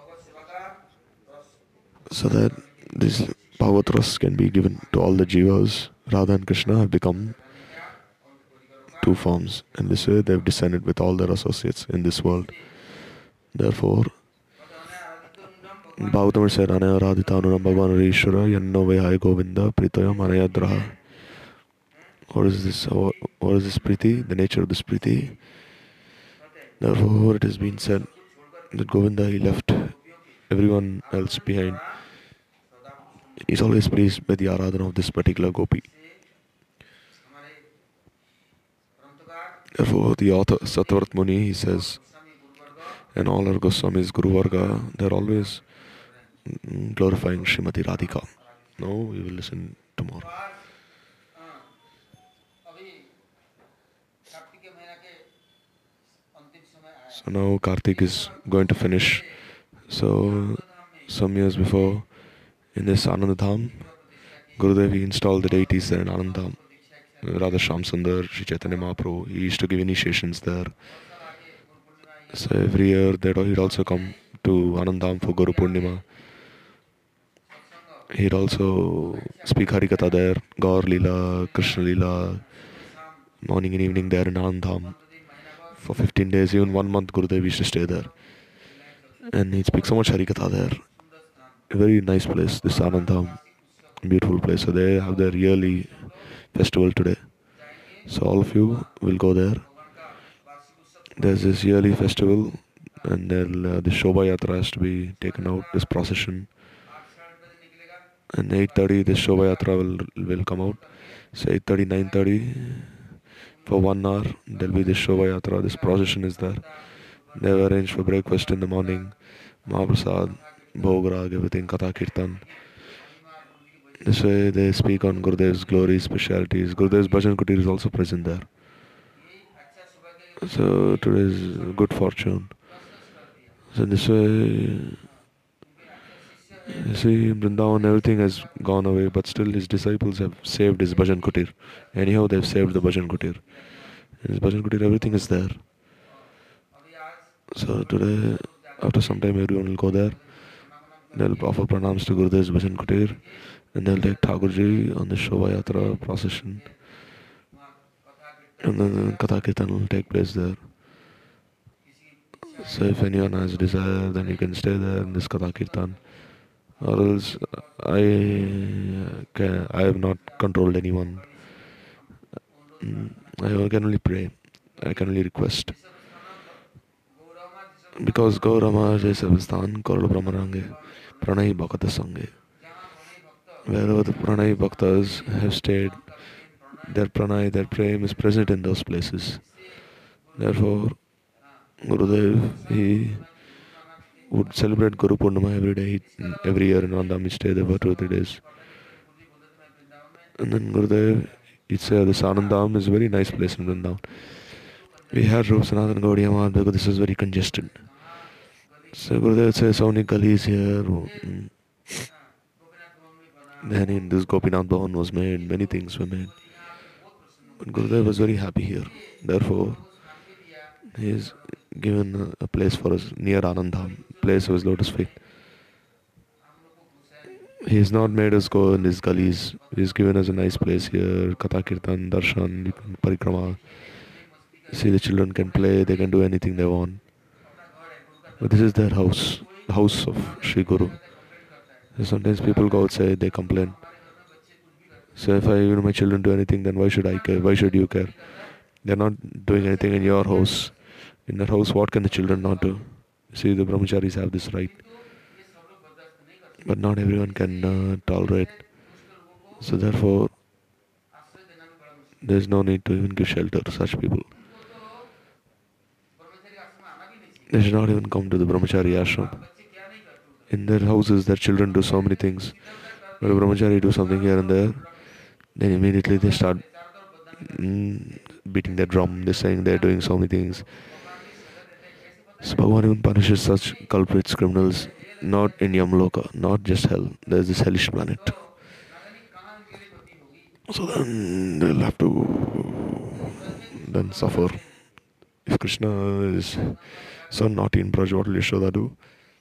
So that this Bhagavat Ras can be given to all the Jivas. Radha and Krishna have become two forms. And this way they have descended with all their associates in this world. Therefore, Bhagavatam said, Anaya Radhitanuram Bhagavan Rishwara Yanno Vihaya Govinda Pritayam Anayadraha. What is this? What is this Priti? The nature of this Priti. Therefore, it has been said that Govinda, he left everyone else behind. He's always pleased by the Aradhana of this particular Gopi. Therefore, the author Sattvarth Muni, he says, and all our Goswamis, Guru Varga, they're always glorifying Srimati Radhika. No, we will listen tomorrow. So now Kartik is going to finish. So some years before, in this Anandadham, Gurudev he installed the deities there in Anandadham. Radha Shyam Sundar, Sri Chaitanya Mahaprabhu, he used to give initiations there. So every year he'd also come to Anandam for Guru Purnima. He'd also speak Harikatha there, Gaur Leela, Krishna Leela, morning and evening there in Anandam. For 15 days, even 1 month, Gurudev used to stay there. And he'd speak so much Harikatha there. A very nice place, this Anandam. Beautiful place. So they have their yearly festival today. So all of you will go there. There's this yearly festival, and the Shobha Yatra has to be taken out, this procession. And 8:30 this Shobha Yatra will come out. So 8:30, 9:30, for 1 hour, there'll be this Shobha Yatra, this procession is there. They have arranged for breakfast in the morning, Mahaprasad, Bhograg, everything, Katha Kirtan. This way they speak on Gurudev's glories, specialities. Gurudev's Bhajan Kutir is also present there. So today is good fortune. So this way, you see, in Vrindavan everything has gone away, but still his disciples have saved his Bhajan Kutir. Anyhow, they've saved the Bhajan Kutir. In his Bhajan Kutir, everything is there. So today, after some time, everyone will go there. They'll offer pranams to Gurudev's Bhajan Kutir, and they'll take Thakurji on the Shobha Yatra procession. And then Katha Kirtan will take place there. So if anyone has desire, then you can stay there in this Katha Kirtan. Or else, I have not controlled anyone. I can only pray. I can only request. Because Gaurama Jaisavasthan Korla Brahmarange Pranay Bhakata Sange. Wherever the Pranay Bhaktas have stayed, their pranay, their prem is present in those places. Therefore, Gurudev, he would celebrate Guru Purnima every day, every year in Anandam. He'd stay there for 2 or 3 days. And then Gurudev, he'd say this Anandam is a very nice place in Vrindavan. We had Rup Sanatan Gaudiya Math because this is very congested. So Gurudev would say so many galis here. Then in this Gopinath Bhavan was made, many things were made. But Gurudev was very happy here. Therefore, he is given a place for us near Anandam, place of his lotus feet. He has not made us go in his gullies. He has given us a nice place here, Katha Kirtan, Darshan, Parikrama. See, the children can play, they can do anything they want. But this is their house, the house of Sri Guru. So sometimes people go outside, they complain. So if my children do anything, then why should I care? Why should you care? They're not doing anything in your house. In their house, what can the children not do? See, the brahmacharis have this right, but not everyone can tolerate. So therefore, there's no need to even give shelter to such people. They should not even come to the brahmachari ashram. In their houses, their children do so many things. But a brahmachari do something here and there, then immediately they start beating their drum. They're saying they're doing so many things. So Bhagavan even punishes such culprits, criminals, not in Yamloka, not just hell. There's this hellish planet. So then they'll have to then suffer. If Krishna is so naughty in Braj, what will Yashoda do?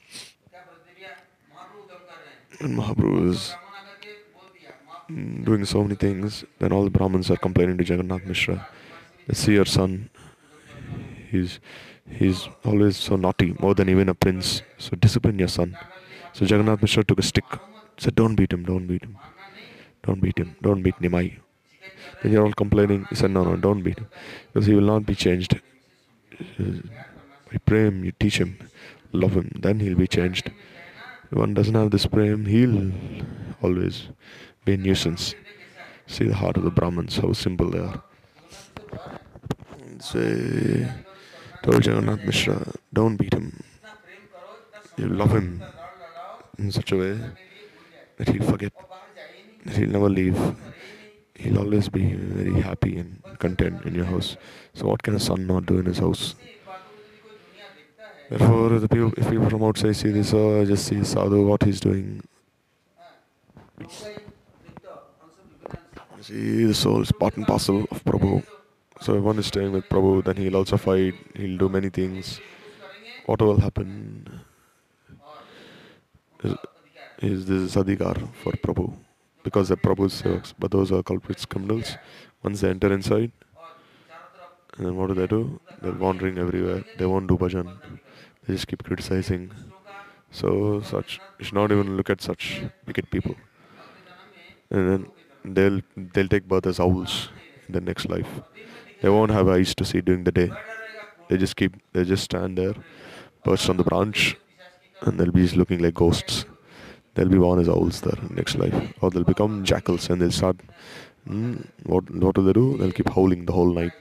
And Mahaprabhu is doing so many things, then all the Brahmins are complaining to Jagannath Mishra. Let's see your son. He's always so naughty, more than even a prince. So discipline your son. So Jagannath Mishra took a stick, said, don't beat him, don't beat him. Don't beat him, don't beat Nimai. Then you're all complaining. He said, no, don't beat him. Because he will not be changed. By prem, you teach him, love him, then he'll be changed. If one doesn't have this prem, he'll always be a nuisance. See the heart of the Brahmins, how simple they are. Say, told Jagannath Mishra, don't beat him. You love him in such a way that he'll forget, that he'll never leave. He'll always be very happy and content in your house. So what can a son not do in his house? Therefore, if people from outside see this, just see Sadhu, what he's doing. See, the soul is part and parcel of Prabhu. So if one is staying with Prabhu, then he'll also fight, he'll do many things. What will happen is this is adhikar for Prabhu. Because they're Prabhu's sevaks, but those are culprits, criminals. Once they enter inside, and then what do? They're wandering everywhere. They won't do bhajan. They just keep criticizing. So you should not even look at such wicked people. And then they'll take birth as owls in the next life. They won't have eyes to see during the day. They just stand there, perched on the branch, and they'll be looking like ghosts. They'll be born as owls there in next life. Or they'll become jackals and they'll start, what will they do? They'll keep howling the whole night.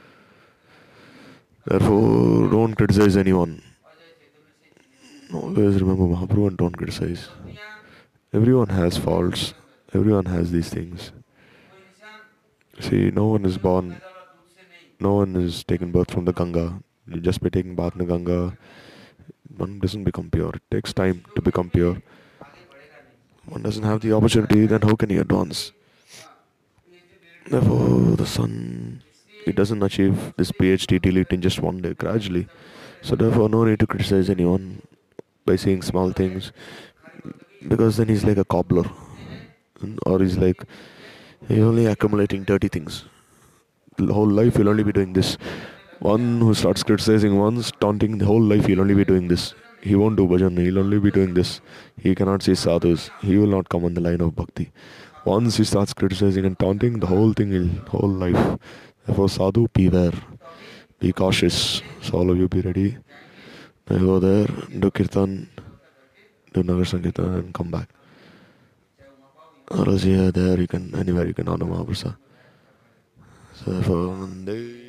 Therefore, don't criticize anyone. Always remember Mahaprabhu and don't criticize. Everyone has faults. Everyone has these things. See, no one is born, no one is taken birth from the Ganga. You just by taking bath in the Ganga, one doesn't become pure. It takes time to become pure. One doesn't have the opportunity, then how can he advance? Therefore, the son, he doesn't achieve this PhD delete in just one day, gradually. So therefore, no need to criticize anyone by saying small things, because then he's like a cobbler. Or he's only accumulating dirty things. The whole life he'll only be doing this. One who starts criticizing once, taunting, the whole life he'll only be doing this. He won't do bhajan, he'll only be doing this. He cannot see sadhus. He will not come on the line of bhakti. Once he starts criticizing and taunting, the whole life. Therefore, sadhu, beware. Be cautious. So all of you be ready. Now go there, do kirtan, do Nagar Sankirtan and come back. Or else here, there, anywhere you can honor Mahaprasad. So therefore,